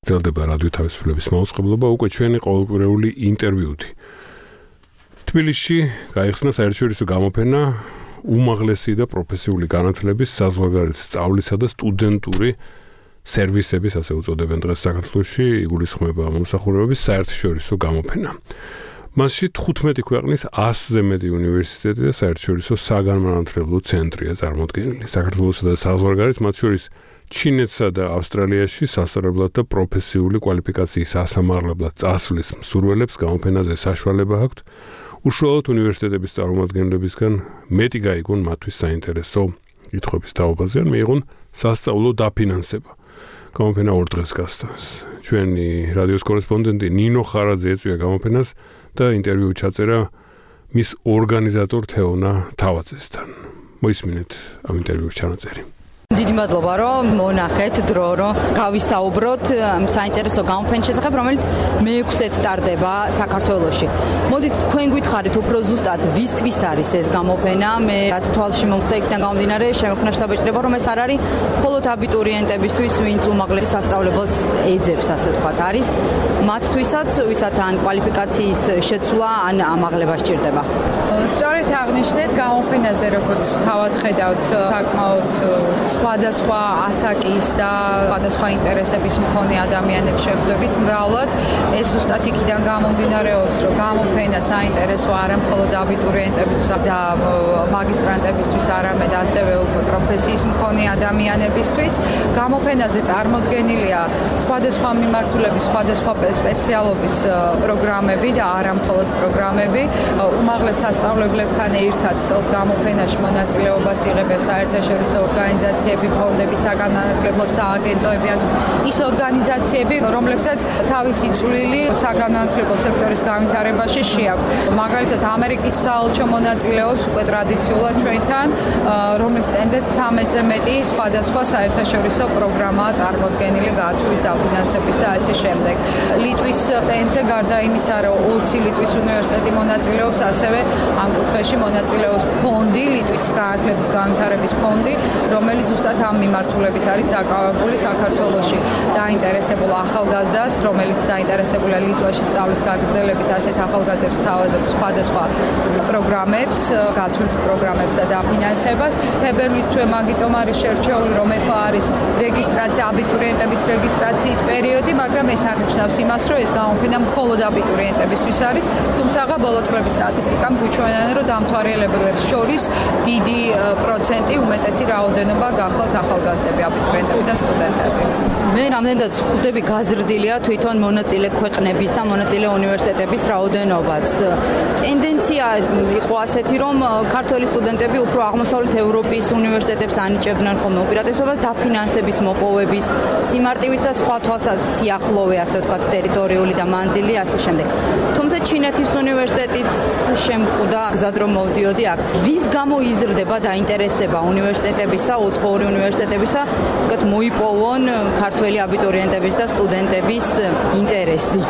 გრძელდება რადიო თავისუფლების მაუწყებლობა უკვე ჩვენი ყოველკვირეული ინტერვიუთი. თბილისში გაიხსნა საერთაშორისო გამოფენა უმაღლესი და პროფესიული განათლების საზღვარგარეთ სწავლისა და სტუდენტური სერვისების, ასე უწოდებენ დღეს საქართველოში, იგულისხმება მომსახურებების საერთაშორისო გამოფენა. მასში თხუთმეტი ქვეყნის ასზე მეტი უნივერსიტეტი და საერთაშორისო საგანმანათლებლო ცენტრია წარმოდგენილი. საქართველოსა და საზღვარგარეთ, მათ შორის ჩინეთსა და ავსტრალიაში სასწავლებლად და პროფესიული კვალიფიკაციის ასამაღლებლად წასვლის მსურველებს გამოფენაზე საშუალება აქვთ უშუალოდ უნივერსიტეტების წარმომადგენლებისგან მეტი გაიგონ მათთვის საინტერესო კითხვების თაობაზე ან მიიღონ სასწავლო დაფინანსება. გამოფენა ორ დღეს გასტანს. ჩვენი რადიოს კორესპონდენტი ნინო ხარაძე ეწვია გამოფენას და ინტერვიუ ჩაწერა მის ორგანიზატორ თეონა თავაძესთან. მოისმინეთ ამ ინტერვიუს ჩანაწერი.
დიდი მადლობა, რომ მონახეთ დრო, რომ გავისაუბროთ საინტერესო გამოფენის შესახებ, რომელიც მეექვსედ ტარდება საქართველოში. მოდით თქვენ გითხარით უფრო ზუსტად, ვისთვის არის ეს გამოფენა? მე რაც თვალში მომხდა იქიდან გამომდინარე, შემოქმნა შთაბეჭდება, რომ ეს არ არის მხოლოდ აბიტურიენტებისთვის, ვინც უმაღლეს სასწავლებელს ეძებს, ასე ვთქვათ, არის მათთვისაც, ვისაც ან კვალიფიკაციის შეცვლა, ან ამაღლება სჭირდება.
სწორედ აღნიშნეთ, გამოფენაზე როგორც თავად ხედავთ, საკმაოდ სხვადასხვა ასაკის და სხვადასხვა ინტერესების მქონე ადამიანებს შეხვდებით მრავლად. ეს ზუსტად იქიდან გამომდინარეობს, რომ გამოფენა საინტერესო არა მხოლოდ აბიტურიენტებისთვის და მაგისტრანტებისთვის, არამედ ასევე უკვე პროფესიის მქონე ადამიანებისთვის. გამოფენაზე წარმოდგენილია სხვადასხვა მიმართულების, სხვადასხვა სპეციალობის პროგრამები და არა მხოლოდ პროგრამები. უმაღლეს სასწავლებლებთან ერთად წელს გამოფენაში მონაწილეობას იღებენ საერთაშორისო ორგანიზაციები, ფონდები, საგანმანათლებლო სააგენტოები, ანუ ის ორგანიზაციები, რომლებსაც თავისი წვლილი საგანმანათლებლო სექტორის განვითარებაში შეაქვთ. მაგალითად, ამერიკის საელჩო მონაწილეობს უკვე ტრადიციულად ჩვენთან, რომლის სტენდზე ცამეტზე მეტი სხვადასხვა საერთაშორისო პროგრამაა წარმოდგენილი გაცვლის დაფინანსების და ასე შემდეგ. ლიტვის სტენდზე გარდა იმისა, რომ ოცი ლიტვის უნივერსიტეტი მონაწილეობს, ასევე ამ კუთხეში მონაწილეობს ფონდი, ლიტვის განათლების განვითარების ფონდი, რომელიც ზუსტად ამ მიმართულებით არის დაკავებული საქართველოში დაინტერესებულ ახალგაზრდას, რომელიც დაინტერესებულია ლიტვაში სწავლის გაგრძელებით, ასეთ ახალგაზრდებს თავაზობს სხვადასხვა პროგრამებს, გაცვლით პროგრამებს და დაფინანსებას. თებერვლის თვე მაგიტომ არის შერჩეული, რომ ეხლა არის რეგისტრაცია, აბიტურიენტების რეგისტრაციის პერიოდი, მაგრამ ეს არ ნიშნავს იმას, რომ ეს გამოფენა მხოლოდ აბიტურიენტებისთვის არის, თუმცა ბოლო წლების სტატისტიკამ გვიჩვენა, რომ დამთვალიერებლებს შორის დიდი პროცენტი, უმეტესი რაოდენობა გახლავთ ახალგაზრდები, აბიტურიენტები და სტუდენტები.
მე რამდენადაც ხვდები გაზრდილია თვითონ მონაწილე ქვეყნების და მონაწილე უნივერსიტეტების რაოდენობაც. ტენდენცია იყო ასეთი, რომ ქართველი სტუდენტები უფრო აღმოსავლეთ ევროპის უნივერსიტეტებს ანიჭებდნენ ხოლმე უპირატესობას დაფინანსების მოპოვების სიმარტივით და სხვა თვალსაზრისით, ასე ვთქვათ, ტერიტორიული და მანძილი, ასე შემდეგ. თუმცა ჩინეთის უნივერსიტეტიც შემხვდა, გზად რომ მოვდიოდი აქ. ვის გამო იზრდება დაინტერესება უნივერსიტეტებისა, უცხოური უნივერსიტეტებისა, ვთქვათ, მოიპოვონ ქართველი აბიტურიენტების და სტუდენტების ინტერესი?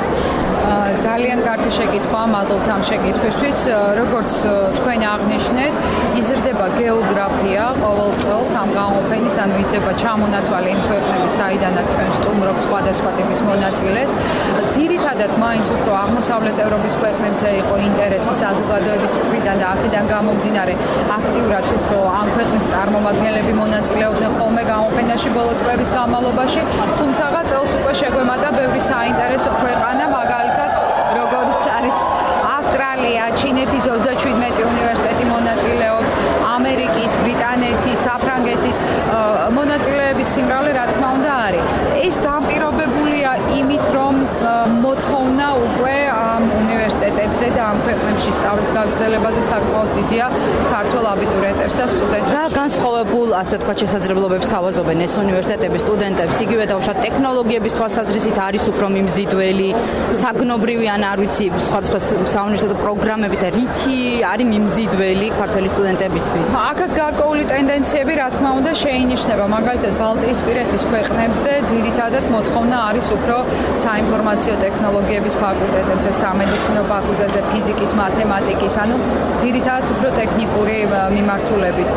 ძალიან კარგი შეკითხვა, მადლობთ ამ შეკითხვისთვის. როგორც თქვენ აღნიშნეთ, იზრდება გეოგრაფია ყოველ წელს ამ გამოფენის, ანუ იზრდება ჩამონათვალი იმ ქვეყნების, საიდანაც ჩვენ სტუმრობთ სხვადასხვა ტიპის მონაწილეს. ძირითადად მაინც უფრო აღმოსავლეთ ევროპის ქვეყნებზე იყო ინტერესი საზოგადოების მხრიდან და აქედან გამომდინარე აქტიურად უფრო ამ ქვეყნის წარმომადგენლები მონაწილეობდნენ ხოლმე გამოფენაში ბოლო წლების განმავლობაში, თუმცა წელს უკვე შეგვემატა ბევრი საინტერესო ქვეყანა, მაგალითად, როგორც არის ავსტრალია, ჩინეთის ოცდაშვიდმეტი უნივერსიტეტი მონაწილეობს, ამერიკის, ბრიტანეთის, საფრანგეთის მონაწილეების სიმრავლე რა თქმა უნდა არის. ეს განპირობებულია იმით, რომ მოთხოვნა უკვე ამ უნივერსიტეტებზე და ამ ქვეყნებში სწავლის გაგრძელებაზე საკმაოდ დიდია ქართულ აბიტურიენტებს და სტუდენტებს.
რა განსხვავებულ, ასე ვთქვათ, შესაძლებლობებს თავაზობენ ეს უნივერსიტეტების სტუდენტებს? იგივე დავუშვათ ტექნოლოგიების თვალსაზრისით არის უფრო მიმზიდველი, საგნობრივი ან არ ვიცი, სხვადასხვა საუნივერსიტეტო პროგრამები და რითი არის მიმზიდველი ქართველი სტუდენტებისთვის?
აქაც გარკვეული ტენდენციები, რა თქმა უნდა, შეინიშნება. მაგალითად, ბალტიისპირეთის ქვეყნებზე ძირითადად მოთხოვნა არის უფრო საინფორმაციო ტექნოლოგიების ფაკულტეტებზე, სამედიცინო ფაკულტეტზე, ფიზიკის, მათემატიკის, ანუ ძირითადად უფრო ტექნიკური მიმართულებით.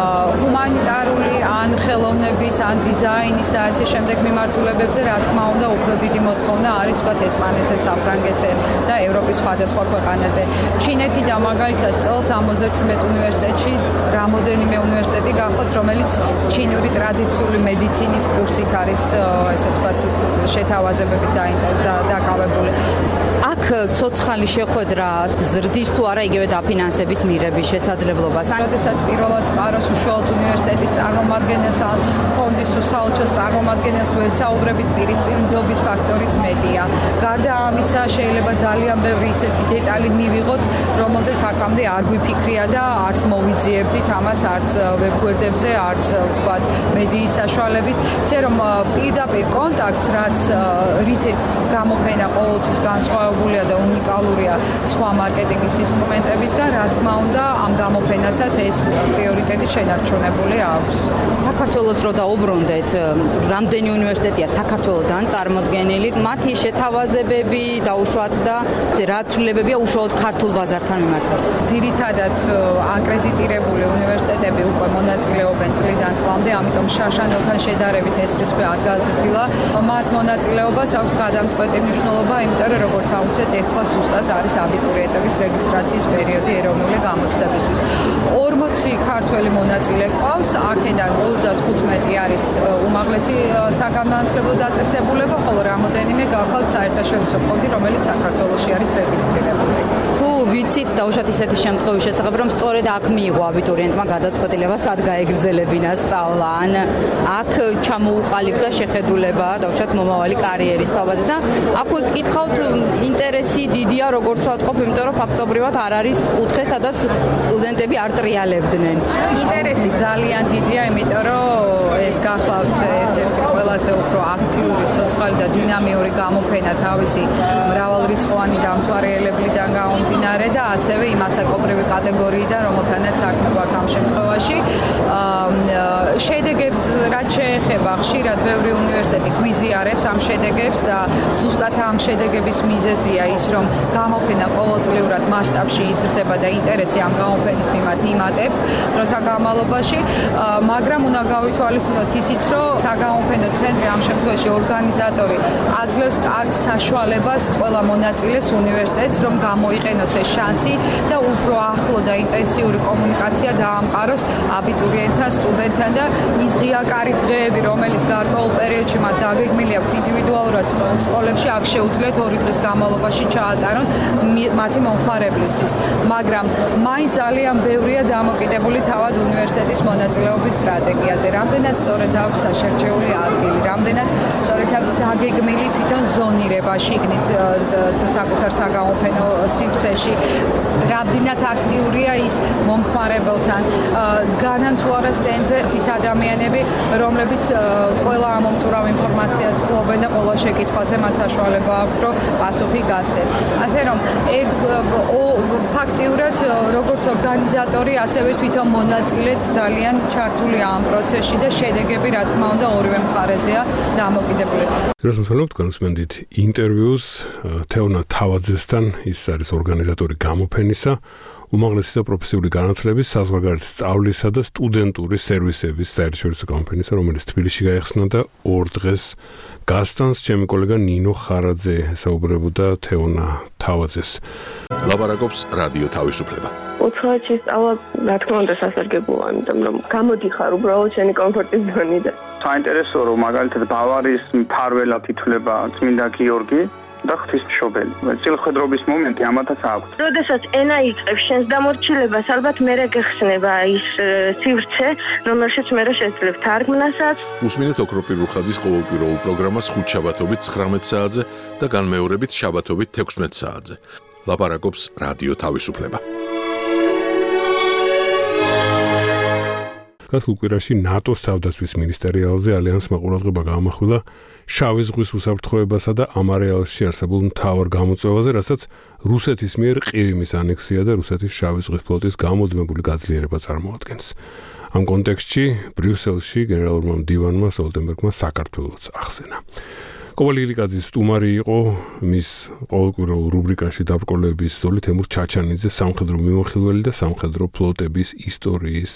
ჰუმანიტარული ან ხელოვნების, ან დიზაინის და ასე შემდეგ მიმართულებებზე, რა თქმა უნდა, უფრო დიდი მოთხოვნა არის ვთქვათ ესპანეთზე, საფრანგეთზე და ევროპის სხვადასხვა ქვეყანაზე. ჩინეთი და მაგალითად წელს ამოცდაშვიდ უნივერსიტეტში რამოდენიმე უნივერსიტეტი გახლავთ, რომელიც ჩინური ტრადიციული მედიცინის კურსით არის, ესე ვთქვათ, შეთავაზებებით დაკავებული.
აქ ცოცხალი შეხვედრა ზრდის თუ არა იგივე დაფინანსების მიღების შესაძლებლობას?
ან როდესაც პირველად წყაროს უშუალოდ უნივერსიტეტის წარმომადგენელს ან ფონდის უსაოცროს წარმომადგენელს ვესაუბრებით, პირისპირ ნდობის ფაქტორიც მეტია. გარდა ამისა, შეიძლება ძალიან ბევრი ისეთი დეტალი მივიღოთ, რომელზეც აქამდე არ გვიფიქრია და არც მოვიძიებდით ამას, არც ვებგვერდებზე, არც ვთქვათ მედიის საშუალებით. ისე რომ პირდაპირ კონტაქტს, რაც რითიც გამოფენა ყოველთვის განსხვავებულია და უნიკალურია სხვა მარკეტინგის ინსტრუმენტებისგან, რა თქმა უნდა, ამ გამოფენასაც ეს პრიორიტეტი შენარჩუნებული აქვს.
საქართველოს რო დაუბრუნდეთ, რამდენი უნივერსიტეტია საქართველოდან წარმოდგენილი, მათი შეთავაზებები დაუშვათ და რა ცვლილებებია უშუალოდ ქართულ ბაზართან მიმართებით?
ძირითადად აკრედიტირებული უნივერსიტეტები უკვე მონაწილეობენ წლიდან წლამდე, ამიტომ შაშანელთან შედარებით ეს რიცხვი არ გაზრდილა. მათ მონაწილეობას აქვს გადამწყვეტი მნიშვნელობა, იმიტომ რომ როგორც აუცეთ, ეხლა ზუსტად არის აბიტურიენტების რეგისტრაციის პერიოდი ეროვნული გამოცდებისთვის. ორმოცი ქართველი მონაწილე ყავს, აქედან ოცდათხუთმეტი არის უმაღლესი საგანმანათლებლო დაწესებულება, ხოლო რამოდენიმე გახლავთ საერთაშორისო ფონდი, რომელიც საქართველოში არის რეგისტრირებული.
თუ ვიცით დაუშვათ ისეთი შემთხვევის შესახებ, რომ სწორედ აქ მიიღო აბიტურიენტმა გადაწყვეტილება, სად გაეგრძელებინა სწავლა, ან აქ ჩამოუყალიბდა შეხედულება დაუშვათ მომავალი კარიერის თავაზე და აქვე გკითხავთ, ინტერესი დიდია, როგორც ვთქვათ, იმიტომ რომ ფაქტობრივად არ არის კუთხე, სადაც სტუდენტები არ ტრიალებდნენ.
ინტერესი ძალიან დიდია, იმიტომ რომ ეს გახლავთ ერთ-ერთი ყველაზე უფრო აქტიური, ცოცხალი და დინამიური გამოფენა თავისი მრავალრიცხოვანი დამთვალიერებლიდან გამომდინარე და ასევე იმ ასაკობრივი კატეგორიიდან, რომელთანაც საქმე გვაქვს ამ შემთხვევაში. შედეგებს რაც შეეხება, ხშირად ბევრი უნივერსიტეტი გვიზიარებს ამ შედეგებს და ზუსტად ამ შედეგების მიზეზია ის, რომ გამოფენა ყოველწლიურად მასშტაბში იზრდება და ინტერესი ამ გამოფენის მიმართ იმატებს დროთა განმავლობაში, მაგრამ უნდა გავითვალისწინოთ ისიც, რომ საგამოფენო ცენტრი ამ შემთხვევაში ორგანიზატორი აძლევს კარგ საშუალებას ყველა მონაწილეს უნივერსიტეტს, რომ გამოიყენოს ეს შანსი და უფრო ახლო და ინტენსიური კომუნიკაცია დაამყაროს აბიტურიენტთან, სტუდენტთან და ის ღია კარის დღეები, რომელიც გარკვეულ პერიოდში მათ დაგეგმილი აქვთ ინდივიდუალურად სკოლებში, აქ შეუძლიათ ორი დღის განმავლობაში ჩაატარონ მათი მომხმარებლისთვის. მაგრამ მაინც ძალიან ბევრია დამოკიდებული თავად უნივერსიტეტის მონაწილეობის სტრატეგიაზე. რამდენად სწორედ აქვს საშერჩეული ადგილი, რამდენად სწორედ აქვს დაგეგმილი თვითონ ზონირება შიგნით საკუთარ საგამოფენო სივრცეში, რამდენად აქტიურია ის მომხმარებელთან, დგანან თუ არა სტენდზე ის ადამიანები, რომლებიც ყველა ამომწურავ ინფორმაციას ფლობენ და ყველა შეკითხვაზე მათ საშუალება აქვთ, რომ პასუხი გასცენ. ასე რომ ერთ ფაქტიურად როგორც ორგანიზატორი, ასევე თვითონ მონაწილეც ძალიან ჩართულია ამ პროცესში და შედეგები, რა თქმა უნდა, ორივე მხარეზეა დამოკიდებული.
რასამთავრობ განსმენდით ინტერვიუს თეონა თავაძესთან, ის არის ორგანიზატორი გამოფენისა, უმაღლესი და პროფესიული განათლების, საზღვარგარეთ სწავლისა და სტუდენტური სერვისების საერთაშორისო გამოფენისა, რომელიც თბილისში გაიხსნა და ორ დღეს გასტანს ჩემი კოლეგა ნინო ხარაძე ესაუბრებოდა თეონა თავაძეს.
ლაპარაკობს რადიო თავისუფლება.
ოთხი სწავლა, რა თქმა უნდა, სასარგებლოა, იმიტომ რომ გამოდიხარ უბრალოდ შენი კომფორტის ზონიდან.
საინტერესოა, რომ მაგალითად ბავარიის მფარველად ითვლება წმინდა გიორგი და ღვთისმშობელი. წილხვედრობის მომენტი ამათაც აქვს.
როდესაც ენა იწყებს შენს დამორჩილებას, ალბათ მერე გეხსნება ის სივრცე, რომელშიც მერე შეძლებ თარგმნასაც.
უსმინეთ ოქროპირ რუხაძის ყოველკვირეულ პროგრამას ხუთშაბათობით ცხრამეტ საათზე და განმეორებით შაბათობით თექვსმეტ საათზე. ლაპარაკობს რადიო თავისუფლება.
გასულ კვირაში ნატოს თავდაცვის მინისტერიალზე ალიანსმა ყურადღება გაამახვილა შავი ზღვის უსაფრთხოებასა და ამ არეალში არსებულ მთავარ გამოწვევაზე, რასაც რუსეთის მიერ ყირიმის ანექსია და რუსეთის შავი ზღვის ფლოტის გამუდმებული გაძლიერება წარმოადგენს. ამ კონტექსტში ბრიუსელში გენერალურმა მდივანმა სტოლტენბერგმა საქართველოც ახსენა. კოვალიკაძის სტუმარი იყო მის ყოველკვირეულ რუბრიკაში დაბრკოლების ზოლი თემურ ჩაჩანიძე, სამხედრო მიმოხილველი და სამხედრო ფლოტების ისტორიის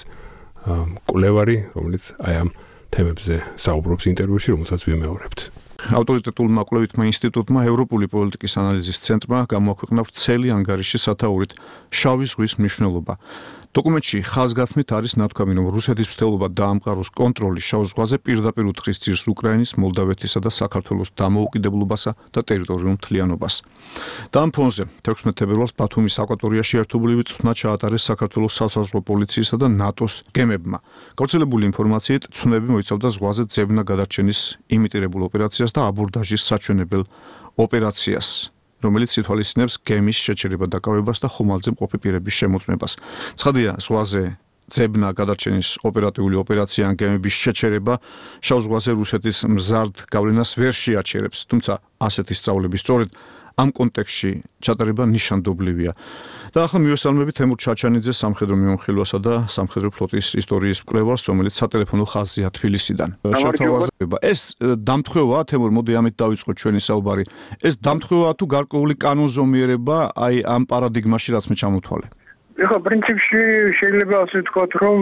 კვლევარი, რომელიც აი ამ თემებზე საუბრობს ინტერვიუში, რომელსაც ვიმეორებთ.
ავტორიტეტულმა კვლევითმა ინსტიტუტმა ევროპული პოლიტიკის ანალიზის ცენტრმა გამოაქვეყნა ვრცელი ანგარიში სათაურით შავი ზღვის მნიშვნელობა. დოკუმენტში ხაზგასმით არის ნათქვამი, რომ რუსეთის მცდელობა დაამყაროს კონტროლი შავ ზღვაზე პირდაპირ უთხრის ძირს უკრაინის, მოლდავეთისა და საქართველოს დამოუკიდებლობასა და ტერიტორიულ მთლიანობას. და ამ ფონზე თექვსმეტ თებერვალს ბათუმის აკვატორიაში ერთობლივი წვნა ჩაატარეს საქართველოს სასაზღვრო პოლიციისა და ნატოს გემებმა. გავრცელებული ინფორმაციით, ცვნები მოიცავდა ზღვაზე ძებნა გადარჩენის იმიტირებულ ოპერაციას და აბორდაჟის საჩვენებელ ოპერაციას, რომელიც ითვალისწინებს გემის შეჩერება დაკავებას და ხომალდზე მყოფი პირების შემოწმებას. ცხადია, ზღვაზე ძებნა გადარჩენის ოპერატიული ოპერაცია ან გემების შეჩერება შავ ზღვაზე რუსეთის მზარდ გავლენას ვერ შეაჩერებს, თუმცა ასეთი სწავლების სწორედ ამ კონტექსტში ჩატარება ნიშანდობლივია. და ახლა მივესალმები თემურ ჩაჩანიძეს, სამხედრო მიმოხილვასა და სამხედრო ფლოტის ისტორიის მკვლევარს, რომელიც სატელეფონო ხაზია თბილისიდან. შეთავაზება. ეს დამთხევაა, თემურ, მოდი ამით დავიწყოთ ჩვენი საუბარი. ეს დამთხევაა თუ გარკვეული კანონზომიერება აი ამ პარადიგმაში, რაც მე ჩამოთვალე?
ეხლა პრინციპში შეიძლება ასე ვთქვათ, რომ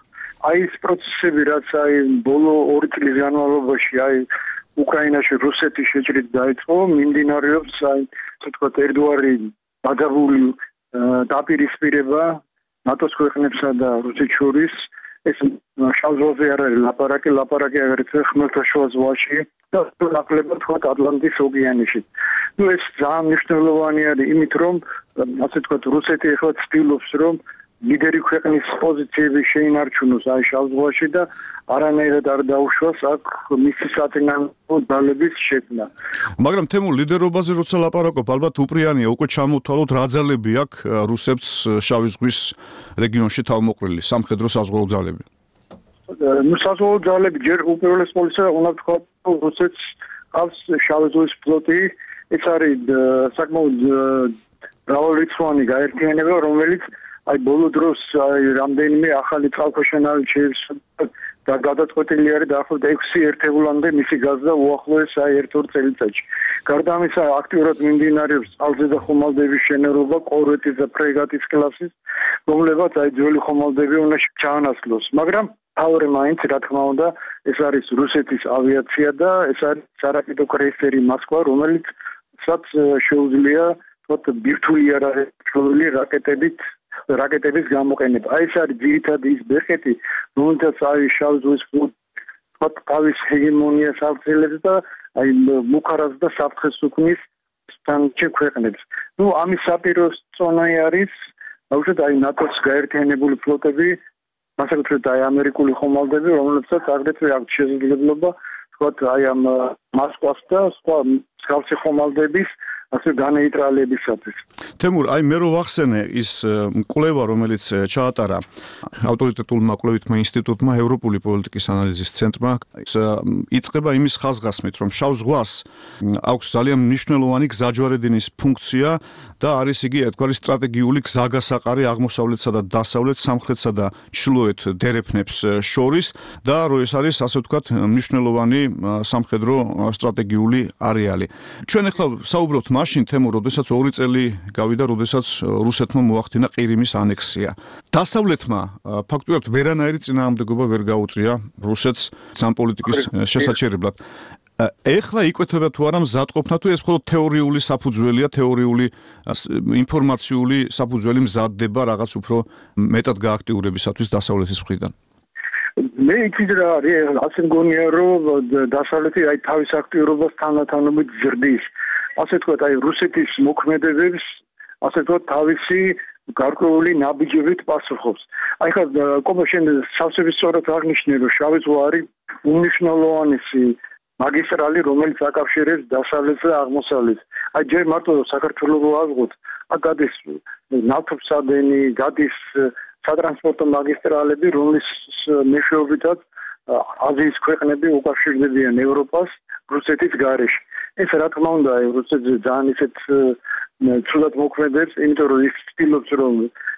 აი ეს პროცესები, რაც აი ბოლო ორი წლის განმავლობაში აი უკრაინაში რუსეთის შეჭრით დაიწყო, მიმდინარეობს აი ასე ვთქვათ ერთგვარი დაგებული დაპირისპირება ნატოს ქვეყნებსა და რუსეთს შორის. ეს შავ ზღვაზე არ არის ლაპარაკი, ლაპარაკი აგრეთვე ხმელთაშუა ზღვაში და ნაკლებად თქვათ ატლანტის ოკეანეში. ნუ ეს ძალიან მნიშვნელოვანი არის იმით, რომ ასე ვთქვათ რუსეთი ახლა ცდილობს, რომ ლიდერი ქვეყნის პოზიციები შეინარჩუნოს აი შავ ზღვაში და არანაირად არ დაუშვას აქ მისი საწინააღმდეგო ძალების შექმნა.
მაგრამ თემურ ლიდერობაზე როცა ლაპარაკობ, ალბათ უპრიანია უკვე ჩამოთვალოთ რა ძალები აქვს რუსებს შავი ზღვის რეგიონში თავმოყრილი სამხედრო საზღვაო ძალები.
ნუ საზღვაო ძალები ჯერ უპირველეს ყოვლისა უნდა ვთქვათ, რომ რუსეთს ყავს შავი ზღვის ფლოტი, ეს არის საკმაოდ მრავალრიცხოვანი გაერთიანება, რომელიც აი ბოლო დროს აი რამდენიმე ახალი წყალქვეშა შეივსო და გადაწყვეტილი არის დაახლოებით ექვსი ერთეულამდე მისი გაზრდა უახლოეს აი ერთ-ორ წელიწადში. გარდა ამისა, აქტიურად მიმდინარეობს წყალზე და ხომალდების შენერობა კორვეტის და ფრეგატის კლასის, რომლებაც აი ძველი ხომალდები უნდა ჩაანაცვლოს. მაგრამ თავი მაინც რა თქმა უნდა, ეს არის რუსეთის ავიაცია და ეს არის სარაკეტო კრეისერი მოსკვა, რომელიც საც შეუძლია თქო ბირთვული არ არის შეუძლია რაკეტებით რაკეტების გამოყენება. აი ეს არის ძირითადი ის ბექეთი, რომელთაც აი შავ ზღვის ფლოტი თავის ჰეგემონიას აღწევს და აი მუხარას და საფრთხეს უქმნის სანქცია ქვეყნებს. ნუ ამის საპირე წონი არის, აუცილებლად აი ნატოს გაერთიანებული ფლოტები, მასაკუთრებით აი ამერიკული ხომალდები, რომლებსაც აგრეთვე აქვს შესაძლებლობა, თქვათ აი ამ მოსკვას და სხვა მსგავსი ხომალდების ასე განეიტრალებისათვის.
თემურ, აი მე რო ვახსენე ის კვლევა, რომელიც ჩაატარა ავტორიტეტულმა კვლევითმა ინსტიტუტმა, ევროპული პოლიტიკის ანალიზის ცენტრმა, იწყება იმის ხაზგასმით, რომ შავ ზღვას აქვს ძალიან მნიშვნელოვანი გზაჯვარედინის ფუნქცია და არის იგი ერთგვარი სტრატეგიული გზაგასაყარი აღმოსავლეთსა და დასავლეთ, სამხრეთსა და ჩრდილოეთ დერეფნებს შორის და რო ეს არის ასე ვთქვათ მნიშვნელოვანი სამხედრო სტრატეგიული არეალი. ჩვენ ახლა საუბრობთ მაშინ თემურ, როდესაც ორი წელი გავიდა, როდესაც რუსეთმა მოახდინა ყირიმის ანექსია. დასავლეთმა ფაქტობრივად ვერანაირი წინააღმდეგობა ვერ გაუწია რუსეთს სამ პოლიტიკის შესაჩერებლად. ეხლა იკვეთება თუ არა მზადყოფნა, თუ ეს მხოლოდ თეორიული საფუძველია, თეორიული ინფორმაციული საფუძველი მზადდება რაღაც უფრო მეტად გააქტიურებისათვის დასავლეთის მხრიდან.
მე იცით რა არის, ასე მგონია, რომ დასავლეთი აი თავის აქტიურობას თანათანობით ზრდის. ასე თქვა, აი რუსეთის მოქმედებებს, ასე თქვა, თავისი გარკვეული ნაბიჯებით პასუხობს. აი ხა კომიშენ სავსების სწორად აღნიშნე, რომ შავი ზღვა არის უმნიშვნელოვანესი მაგისტრალი, რომელიც აკავშირებს დასავლეთს და აღმოსავლეთს. აი ჯერ მარტო საქართველოს ვაზღოთ, აქ გადის ნავთობსადენი, გადის სატრანსპორტო მაგისტრალები, რომლის მეშვეობითაც აზიის ქვეყნები უკავშირდებიან ევროპას რუსეთის გარეშე. ეს რა თქმა უნდა, რუსეთს ძალიან ისეთ ცუდად მოქმედებს, იმიტომ რომ ის ცდილობს, რომ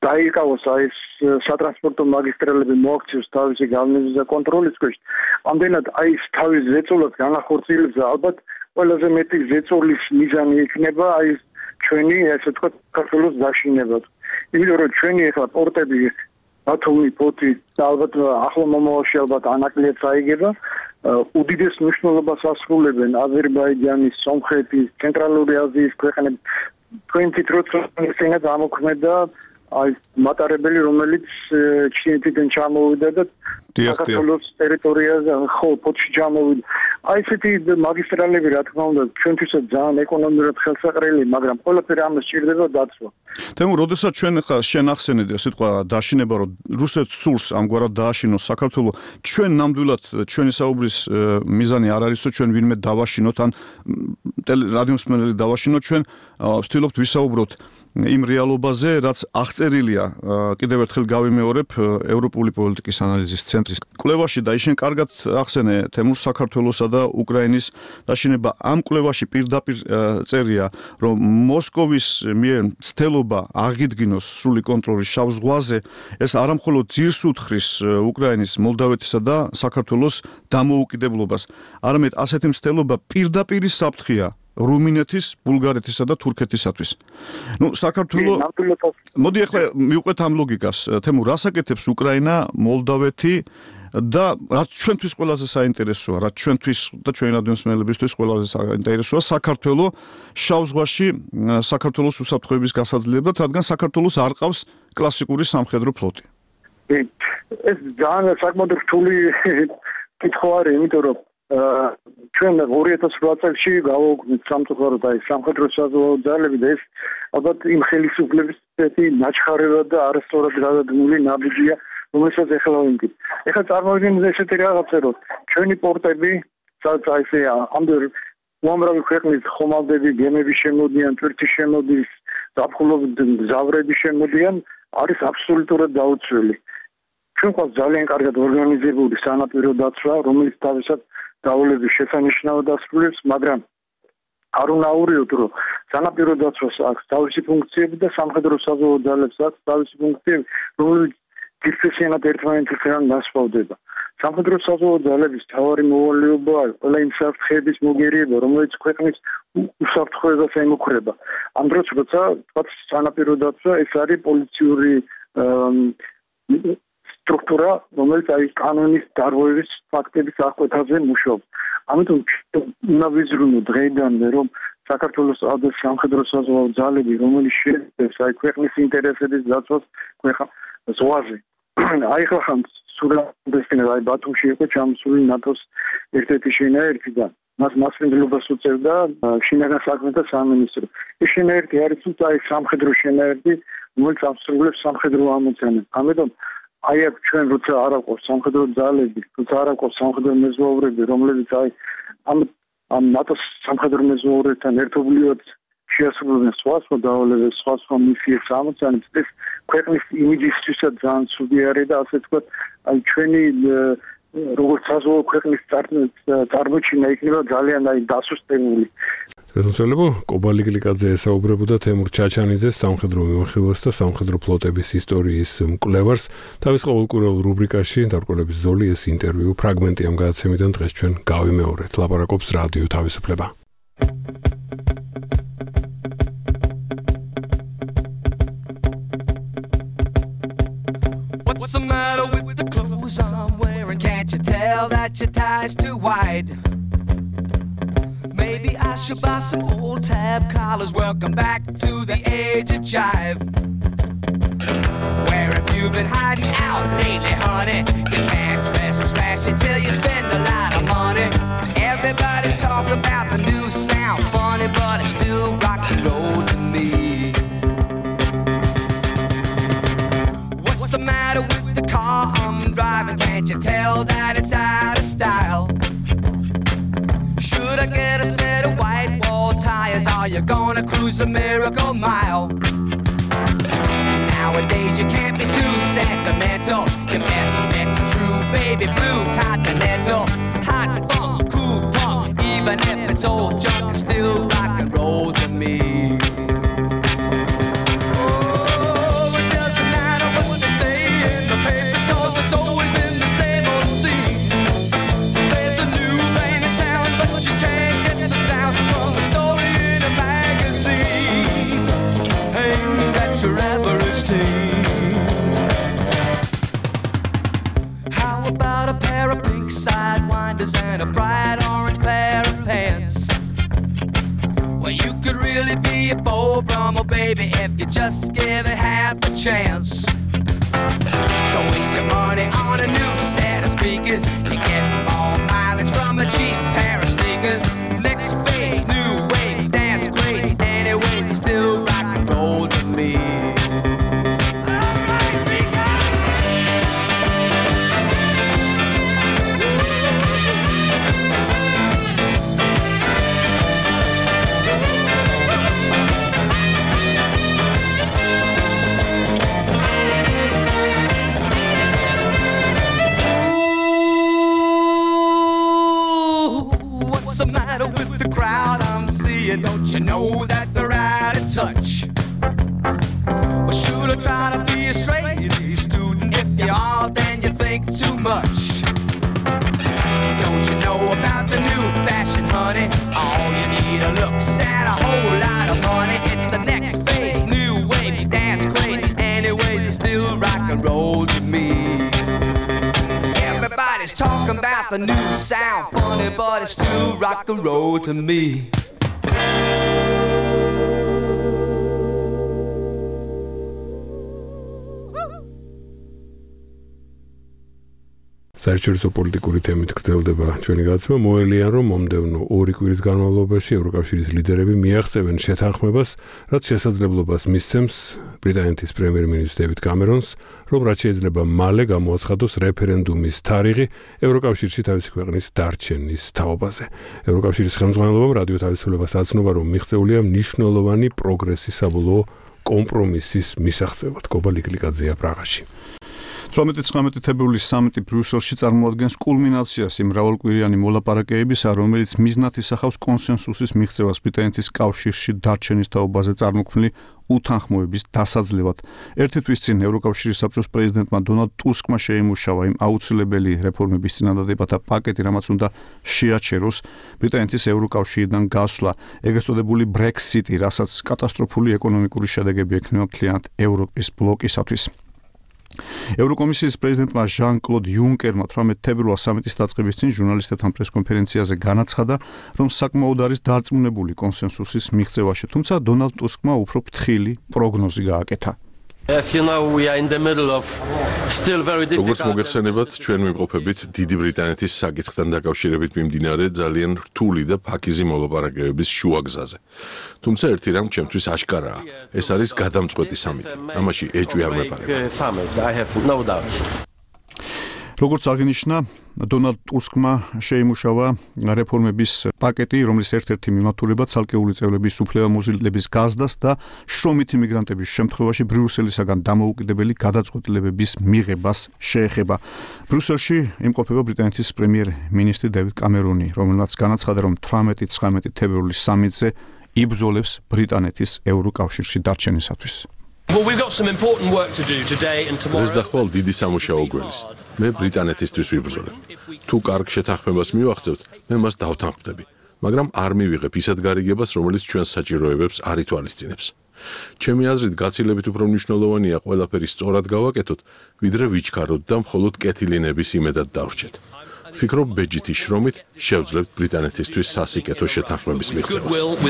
დაიკავოს აი ეს სატრანსპორტო მაგისტრალები მოაქციოს თავისი გავლენის და კონტროლის ქვეშ. ამდენად აი ეს თავის ზეწოლად განახორციელებს ალბათ ყველაზე მეტი ზეწოლის მიზანი იქნება აი ეს ჩვენი ესე ვთქვათ საქართველოს დაშინება. იმიტომ რომ ჩვენი ახლა პორტები ბათუმი, ფოთი და ალბათ ახლო მომავალში ალბათ ანაკლიაც აიგება. უდიდეს მნიშვნელობას ასრულებენ აზერბაიჯანის, სომხეთის, ცენტრალური აზიის ქვეყნები. twenty წელიწადს ამოქმედა აი მატარებელი რომელიც ჩინეთიდან ჩამოვიდა და საქართველოს ტერიტორიაზე ხო ფოთში ჩამოვიდა. აი ესეთი მაგისტრალები რა თქმა უნდა ჩვენთვისაც ძალიან ეკონომიურად ხელსაყრელი, მაგრამ ყველაფერი ამას სჭირდება დაცვა.
თემურ, როდესაც ჩვენ ხა შენახსენეთ სიტყვა დაშინება, რომ რუსეთს სურს ამგვარად დააშინოს საქართველო, ჩვენ ნამდვილად ჩვენი საუბრის მიზანი არ არის, რომ ჩვენ ვინმე დავაშინოთ ან რადიომსმენელი დავაშინოთ, ჩვენ ვცდილობთ ვისაუბროთ იმ რეალობაზე, რაც აღწერილია კიდევ ერთხელ გავიმეორებ ევროპული პოლიტიკის ანალიზის ცენტრის კვლევაში და ისინი კარგად ახსენე თემურ საქართველოსა და უკრაინის დაშინება. ამ კვლევაში პირდაპირ წერია, რომ მოსკოვის მიერ ცდელობა აღიდგინოს სრული კონტროლი შავ ზღვაზე, ეს არამხოლოდ ძირს უთხრის უკრაინის, მოლდავეთისა და საქართველოს დამოუკიდებლობას, არამედ ასეთი ცდელობა პირდაპირი საფრთხეა რუმინეთის, ბულგარეთისა და თურქეთისათვის. ნუ საქართველოს მოდი ახლა მივყვეთ ამ ლოგიკას. თემურ, რას აკეთებს უკრაინა, მოლდავეთი და რაც ჩვენთვის ყველაზე საინტერესოა, რაც ჩვენთვის და ჩვენი რადიომსმენელებისთვის ყველაზე საინტერესოა, საქართველოს შავ ზღვაში საქართველოს უსაფრთხოების გასაძლებლად, რადგან საქართველოს არ ყავს კლასიკური სამხედრო ფლოტი.
ეს ძალიან საკმაოდ რთული კითხვა არის, იმიტომ რომ ჩვენ ორი ათას ოთხ წელში გავაუქმეთ სამწუხაროდ აი სამხედრო საზღვაო ძალები და ეს ალბათ იმ ხელისუფლების ერთი ნაჩხარება და არასწორად გადადგმული ნაბიჯია, რომელსაც ეხლა ვიმკით. ეხლა წარმოვიდგინეთ ესეთი რაღაცა, რომ ჩვენი პორტები, სადაც აი ესე ამდენ უამრავი ქვეყნის ხომალდები, გემები შემოდიან, თურქი შემოდის, ზაფხულობით მგზავრები შემოდიან, არის აბსოლუტურად დაუცველი. ჩვენ ყავს ძალიან კარგად ორგანიზებული სანაპირო დაცვა, რომელიც თავისად დავალების შესანიშნავად ასრულებს, მაგრამ არ უნდა აურიოთ, რომ სანაპირო დაცვას აქვს თავისი ფუნქციები და სამხედრო საზღვაო ძალებს აქვს თავისი ფუნქციები, რომელიც დისციპლინად ერთმანეთისგან განსხვავდება. სამხედრო საზღვაო ძალების მთავარი მოვალეობაა ყველა იმ საფრთხეების მოგერიება, რომელიც ქვეყნის უსაფრთხოებას ემუქრება. ამ დროს, როცა თქვათ სანაპირო დაცვა, ეს არის პოლიციური სტრუქტურა, რომელიც აი კანონის დარღვევის ფაქტების აღკვეთაზე მუშაობს. ამიტომ უნდა ვიზრუნოთ დღეიდანვე, რომ საქართველოს ადეს სამხედრო საზღვაო ძალები, რომელიც შეეცდებს აი ქვეყნის ინტერესების დაცვას ქვეყნის ზღვაზე. აი ხა ხან სურათებსკენ აი ბათუმში იყო ჩამოსული ნატოს ერთ-ერთი შენაერთი და მას მასპინძლობას უწევდა შინაგან საქმეთა სამინისტრო. ეს შენაერთი არის თუმცა აი სამხედრო შენაერთი, რომელიც ასრულებს სამხედრო ამოცანებს. ამიტომ აი აქ ჩვენ როცა არ აყავს სამხედრო ძალები, როცა არ აყავს სამხედრო მეზღვაურები, რომლებიც აი ამ ამ ნატოს სამხედრო მეზღვაურებთან ერთობლივად შეასრულებენ სხვა-სხვა დავალებებს, სხვა-სხვა მისიებს ამოცანებს, ეს ქვეყნის იმიჯისთვისაც ძალიან ცუდი არის და ასე ვთქვათ, აი ჩვენი როგორც საზღვაო ქვეყნის წარმოჩინა იქნება ძალიან აი დასუსტებული.
რეზოლუცია კობალი გლიკაძე ესაუბრებოდა თემურ ჩაჩანიძეს სამხედრო მიმოხილვას და სამხედრო ფლოტების ისტორიის მკვლევარს. თავის ყოველკვირეულ რუბრიკაში დარკვევების ზოლი ეს ინტერვიუ ფრაგმენტი ამ გადაცემიდან დღეს ჩვენ გავიმეორეთ. ლაპარაკობს რადიო თავისუფლება.
What's the matter with the clothes I'm wearing? Can't you tell that your tie's too wide? Maybe I should buy some old tab collars. Welcome back to the age of jive. Where have you been hiding out lately, honey? You can't dress as flashy till you spend a lot of money. Everybody's talking about the new sound, funny, but it's still rock and roll to me. What's the matter with the car I'm driving? Can't you tell that it's out of style? Should I get a set of white wall tires? Are you gonna cruise the Miracle Mile? Nowadays you can't be too sentimental. Your best bet's a true baby blue Continental. Hot funk, cool punk, even if it's old junk, it's still rock and roll to me. Oh, it doesn't matter your average teen. How about a pair of pink sidewinders and a bright orange pair of pants? Well, you could really be a Beau Brummel, baby, if you just give it half a chance. Don't waste your money on a new set of speakers. You get more mileage from a cheap pair of sneakers. Next phase, new wave, dance crazy. Anyways, it's still rock and roll to me. Don't you know that they're out of touch? Well, should I try to be a straight A student? If you are, then you think too much. Don't you know about the new fashion, honey? All you need are looks and a whole lot of money. It's the next phase, new wave, dance crazy. Anyways, it's still rock and roll to me. Everybody's talking about the new sound, funny, but it's still rock and roll to me.
საერთაშორისო პოლიტიკური თემით გრძელდება ჩვენი გადაცემა. მოელიან, რომ მომდევნო ორი კვირის განმავლობაში ევროკავშირის ლიდერები მიაღწევენ შეთანხმებას, რაც შესაძლებლობას მისცემს ბრიტანეთის პრემიერ-მინისტრ დევიდ კამერონს, რომ რაც შეიძლება მალე გამოაცხადოს რეფერენდუმის თარიღი ევროკავშირში თავისი ქვეყნის დარჩენის თაობაზე. ევროკავშირის ხელმძღვანელობამ რადიო თავისუფლებას აცნობა, რომ მიღწეულია მნიშვნელოვანი პროგრესი საბოლოო კომპრომისის მისაღწევად. გობა ლიკლიკაძეა პრაღაში.
თვრამეტი ცხრამეტი თებერვლის სამიტი ბრიუსელში წარმოადგენს კულმინაციას იმ მრავალკვირიანი მოლაპარაკებისა, რომელიც მიზნად ისახავს კონსენსუსის მიღწევას ბრიტანეთის კავშირში დარჩენის თაობაზე წარმოქმნილი უთანხმოების დასაძლევად. ერთი თვის წინ ევროკავშირის საბჭოს პრეზიდენტმა დონალდ ტუსკმა შეიმუშავა იმ აუცილებელი რეფორმების წინადადებათა პაკეტი, რამაც უნდა შეაჩეროს ბრიტანეთის ევროკავშირიდან გასვლა, ეგრეთ წოდებული ბრექსიტი, რასაც კატასტროფული ეკონომიკური შედეგები ექნება მთლიანად ევროპის ბლოკისათვის. ევროკომისიის პრეზიდენტმა ჟან-კლოდ იუნკერმა თვრამეტი თებერვალს სამიტის დაწყების წინ ჟურნალისტებთან პრესკონფერენციაზე განაცხადა, რომ საკმაოდ არის დარწმუნებული კონსენსუსის მიღწევაში, თუმცა დონალდ ტუსკმა უფრო ფრთხილი პროგნოზი გააკეთა.
როგორც მოგეხსენებათ, ჩვენ ვიმყოფებით დიდი ბრიტანეთის საკითხთან დაკავშირებით მიმდინარე ძალიან რთული და ფაქიზი მოლაპარაკებების შუაგზაზე. თუმცა ერთი რამ ჩემთვის აშკარაა, ეს არის გადამწყვეტი სამიტი. ამაში ეჭვი არ მეპარება.
როგორც აღინიშნა, დონალდ ტუსკმა შეიმუშავა რეფორმების პაკეტი, რომლის ერთ-ერთი მიმართულება ცალკეული წევრების უფლებამოსილების გაზრდას და შრომითი მიგრანტების შემთხვევაში ბრიუსელისაგან დამოუკიდებელი გადაწყვეტილებების მიღებას შეეხება. ბრიუსელში იმყოფება ბრიტანეთის პრემიერ-მინისტრი დევიდ კამერონი, რომელმაც განაცხადა, რომ თვრამეტი ცხრამეტი თებერვლის სამიტზე იბრძოლებს ბრიტანეთის ევროკავშირში დარჩენისათვის.
Well, we've got some important work to do today and tomorrow.
ეს დახვალ დიდი სამუშაო გველის. მე ბრიტანეთისთვის ვიბრძოლებ. თუ კარგ შეთანხმებას მივახცევთ, მე მას დავთანხმდები, მაგრამ არ მივიღებ ისეთ გარიგებას, რომელიც ჩვენს საჭიროებებს არ ითვალისწინებს. ჩემი აზრით, გაცილებით უფრო მნიშვნელოვანია ყველაფერი სწორად გავაკეთოთ, ვიდრე ვიჩქაროთ და მხოლოდ კეთილინების იმედად დავრჩეთ. ვფიქრობ, ბეჯითის შრომით შევძლებთ ბრიტანეთისთვის სასიკეთო შეთანხმების მიღწევას.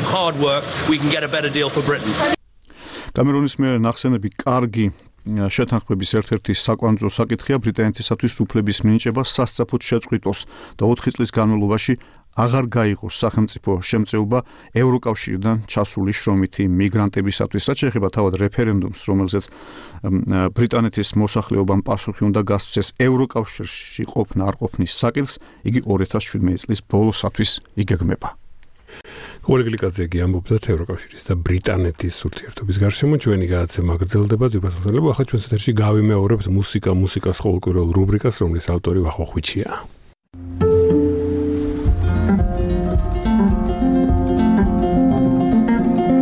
კამერონის მიერ ნახსენები კარგი შეთანხმების ერთ-ერთი საკვანძო საკითხია ბრიტანეთისათვის უფლების მინიჭება სასწრაფოდ შეწყვიტოს და ოთხი წლის განმავლობაში აღარ გაიღოს სახელმწიფო შემწეობა ევროკავშირიდან ჩასული შრომითი მიგრანტებისათვის. რაც შეეხება თავად რეფერენდუმს, რომელზეც ბრიტანეთის მოსახლეობამ პასუხი უნდა გასცეს ევროკავშირში ყოფნა არ ყოფნის საკითხს, იგი ორი ათას შვიდმეტი წლის ბოლოსათვის იგეგმება.
კოლეგლიკაძეგი ამბობდა ევროკავშირის და ბრიტანეთის ურთიერთობის გარშემო. ჩვენი გადაცემა გრძელდება. ზოგადად, ახლა ჩვენს ეთერში გავიმეორებთ მუსიკა, მუსიკას ყოველკვირეულ რუბრიკას, რომლის ავტორი ვახოხვიჩია.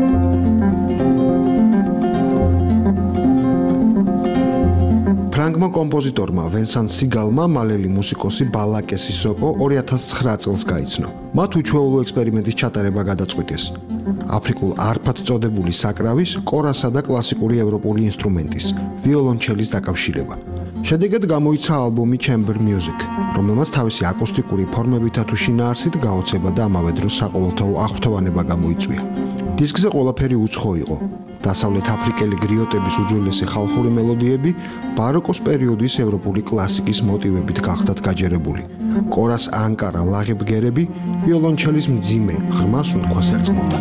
ფრანგმა
კომპოზიტორმა ვენსან სიგალმა მალელი მუსიკოსი ბალაკე სისოკო ორი ათას ცხრა წელს გაიცნო. მათ უჩვეულო ექსპერიმენტის ჩატარება გადაწყვიტეს. აფრიკულ არფად წოდებული საკრავის, კორასა და კლასიკური ევროპული ინსტრუმენტის, ვიოლონჩელის დაკავშირება. შედეგად გამოიცა ალბომი Chamber Music, რომელმაც თავისი აკუსტიკური ფორმებითა თუ შინაარსით გაოცება და ამავე დროს საყოველთაო აღფრთოვანება გამოიწვია. დისკზე ყველაფერი უცხო იყო. დასავლეთ აფრიკელი გრიოტების უძველესი ხალხური მელოდიები ბაროკოს პერიოდის ევროპული კლასიკის მოტივებით გახდათ გაჯერებული. კორას ანკარა ლაღი ბგერები ვიოლონჩელის მძიმე, ღრმა სუნთქვას ერწყმოდა.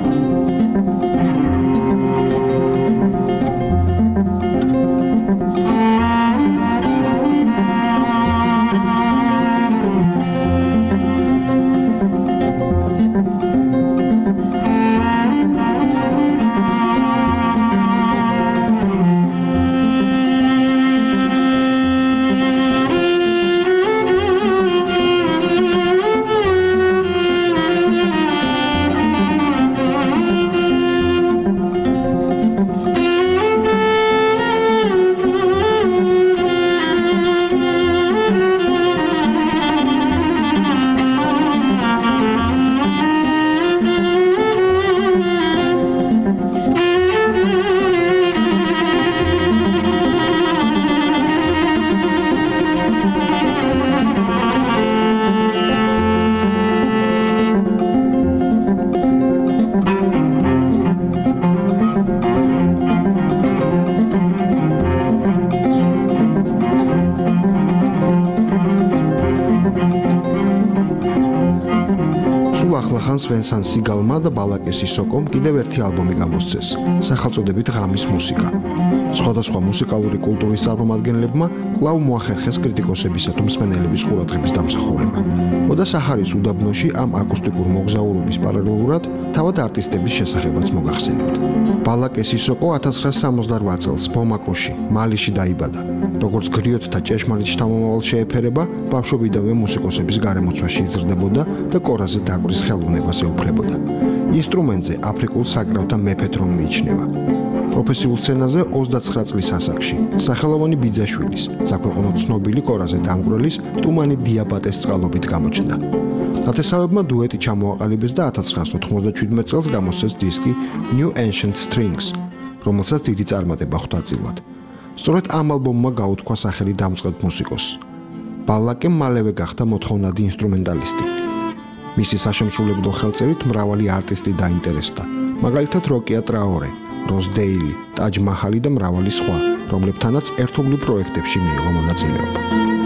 ვენსან სიგალმა და ბალაკე სისოკომ კიდევ ერთი ალბომი გამოსცეს, სახელწოდებით ღამის მუსიკა. სხვადასხვა მუსიკალური კულტურის წარმომადგენლებმა კვლავ მოახერხეს კრიტიკოსებისა თუ მსმენელების ყურადღების დამსახურება. ოდა საჰარის უდაბნოში ამ აკუსტიკურ მოგზაურობის პარალელურად თავად არტისტების შესახებაც მოგახსენებთ. ბალაკე სისოკო ათას ცხრაას სამოცდარვა წელს ბომაკოში, მალიში დაიბადა. როგორც გრიოტთა ჭეშმარიტ შთამომავალ შეეფერება, ბავშვობიდანვე მუსიკოსების გარემოცვაში იზრდებოდა და კორაზე დაკვრის ხელოვნებას ეუფლებოდა. ინსტრუმენტზე აფრიკულ საკრავთა მეფედ რომ მიიჩნევა. პროფესიულ სცენაზე ოცდაცხრა წლის ასაკში, სახელოვანი ბიძაშვილის, საქვეყნოდ ცნობილი კორაზე დამგვრელის ტუმანი დიაბატეს წყალობით გამოჩნდა. ნათესავებმა დუეტი ჩამოაყალიბეს და ათას ცხრაას ოთხმოცდაჩვიდმეტ წელს გამოსცეს დისკი New Ancient Strings, რომელსაც დიდი წარმატება ხვდა წილად. სწორედ ამ ალბომმა გაუთქვა სახელი დამწყებ მუსიკოსს. ბალაკემ მალევე გახდა მოთხოვნადი ინსტრუმენტალისტი. მისი საშემსრულებლო ხელწერით მრავალი არტისტი დაინტერესდა, მაგალითად როკია ტრაორე, როს დეილი, ტაჯ მაჰალი და მრავალი სხვა, რომლებთანაც ერთობლივ პროექტებში მიიღო მონაწილეობა.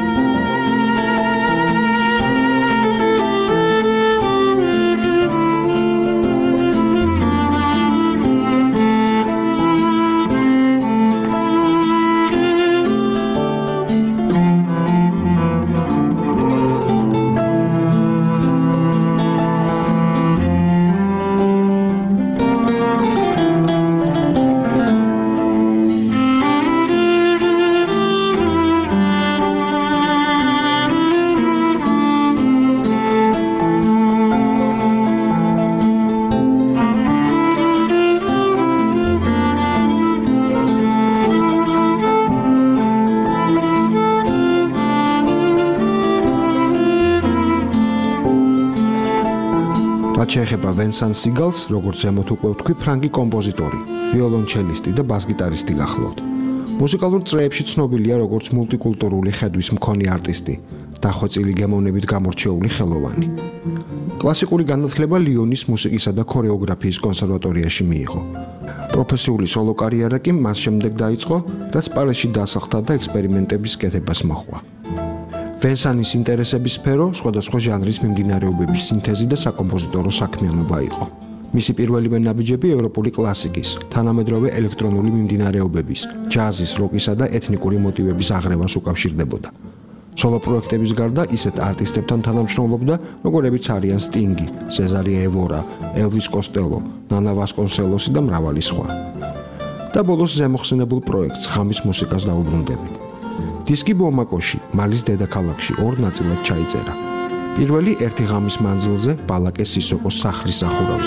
შეეხება ვენსან სიგალს, როგორც ზემოთ უკვე ვთქვი, ფრანგი კომპოზიტორი, ვიოლონჩელისტი და ბას-გიტარისტი გახლავთ. მუსიკალურ წრეებში ცნობილია როგორც მულტიკულტურული ხედვის მქონე არტისტი, დახვეწილი გემოვნებით გამორჩეული ხელოვანი. კლასიკური განათლება ლიონის მუსიკისა და ქორეოგრაფიის კონსერვატორიაში მიიღო. პროფესიული სოლო კარიერა კი მას შემდეგ დაიწყო, რაც პარიზში დასახლდა და ექსპერიმენტების კეთებას მოჰყვა. ვენსანის ინტერესების სფერო სხვადასხვა ჟანრის მიმდინარეობების სინთეზი და საკომპოზიტორო საქმიანობა იყო. მისი პირველივე ნაბიჯები ევროპული კლასიკის, თანამედროვე ელექტრონული მიმდინარეობების, ჯაზის, როკისა და ეთნიკური მოტივების აღრევას უკავშირდებოდა. სოლო პროექტების გარდა ისეთ არტისტებთან თანამშრომლობდა, როგორებიც არიან სტინგი, სეზარი ევორა, ელვის კოსტელო, ნანა ვასკონსელოსი და მრავალი სხვა. და ბოლოს ზემოხსენებულ პროექტს ღამის მუსიკას დაუბრუნდებით. დისკი ბომაკოში, მალის დედაქალაქში ორ ნაწილად ჩაიწერა. პირველი ერთი ღამის მანძილზე ბალაკე სისოკოს სახლის სახურავზე,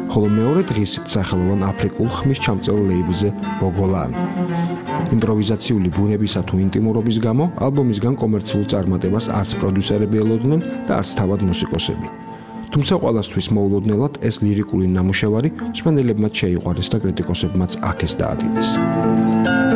ხოლო მეორე დღის სახელოვან აფრიკულ ხმის ჩამწელ ლეიბლზე ბოგოლან. იმპროვიზაციული ბუნებისა თუ ინტიმურობის გამო ალბომისგან კომერციულ წარმატებას არც პროდიუსერები ელოდნენ და არც თავად მუსიკოსები. თუმცა ყველასთვის მოულოდნელად ეს ლირიკული ნამუშევარი მსმენელებმა შეიყვარეს და კრიტიკოსებმაც აქეს დაადიდეს.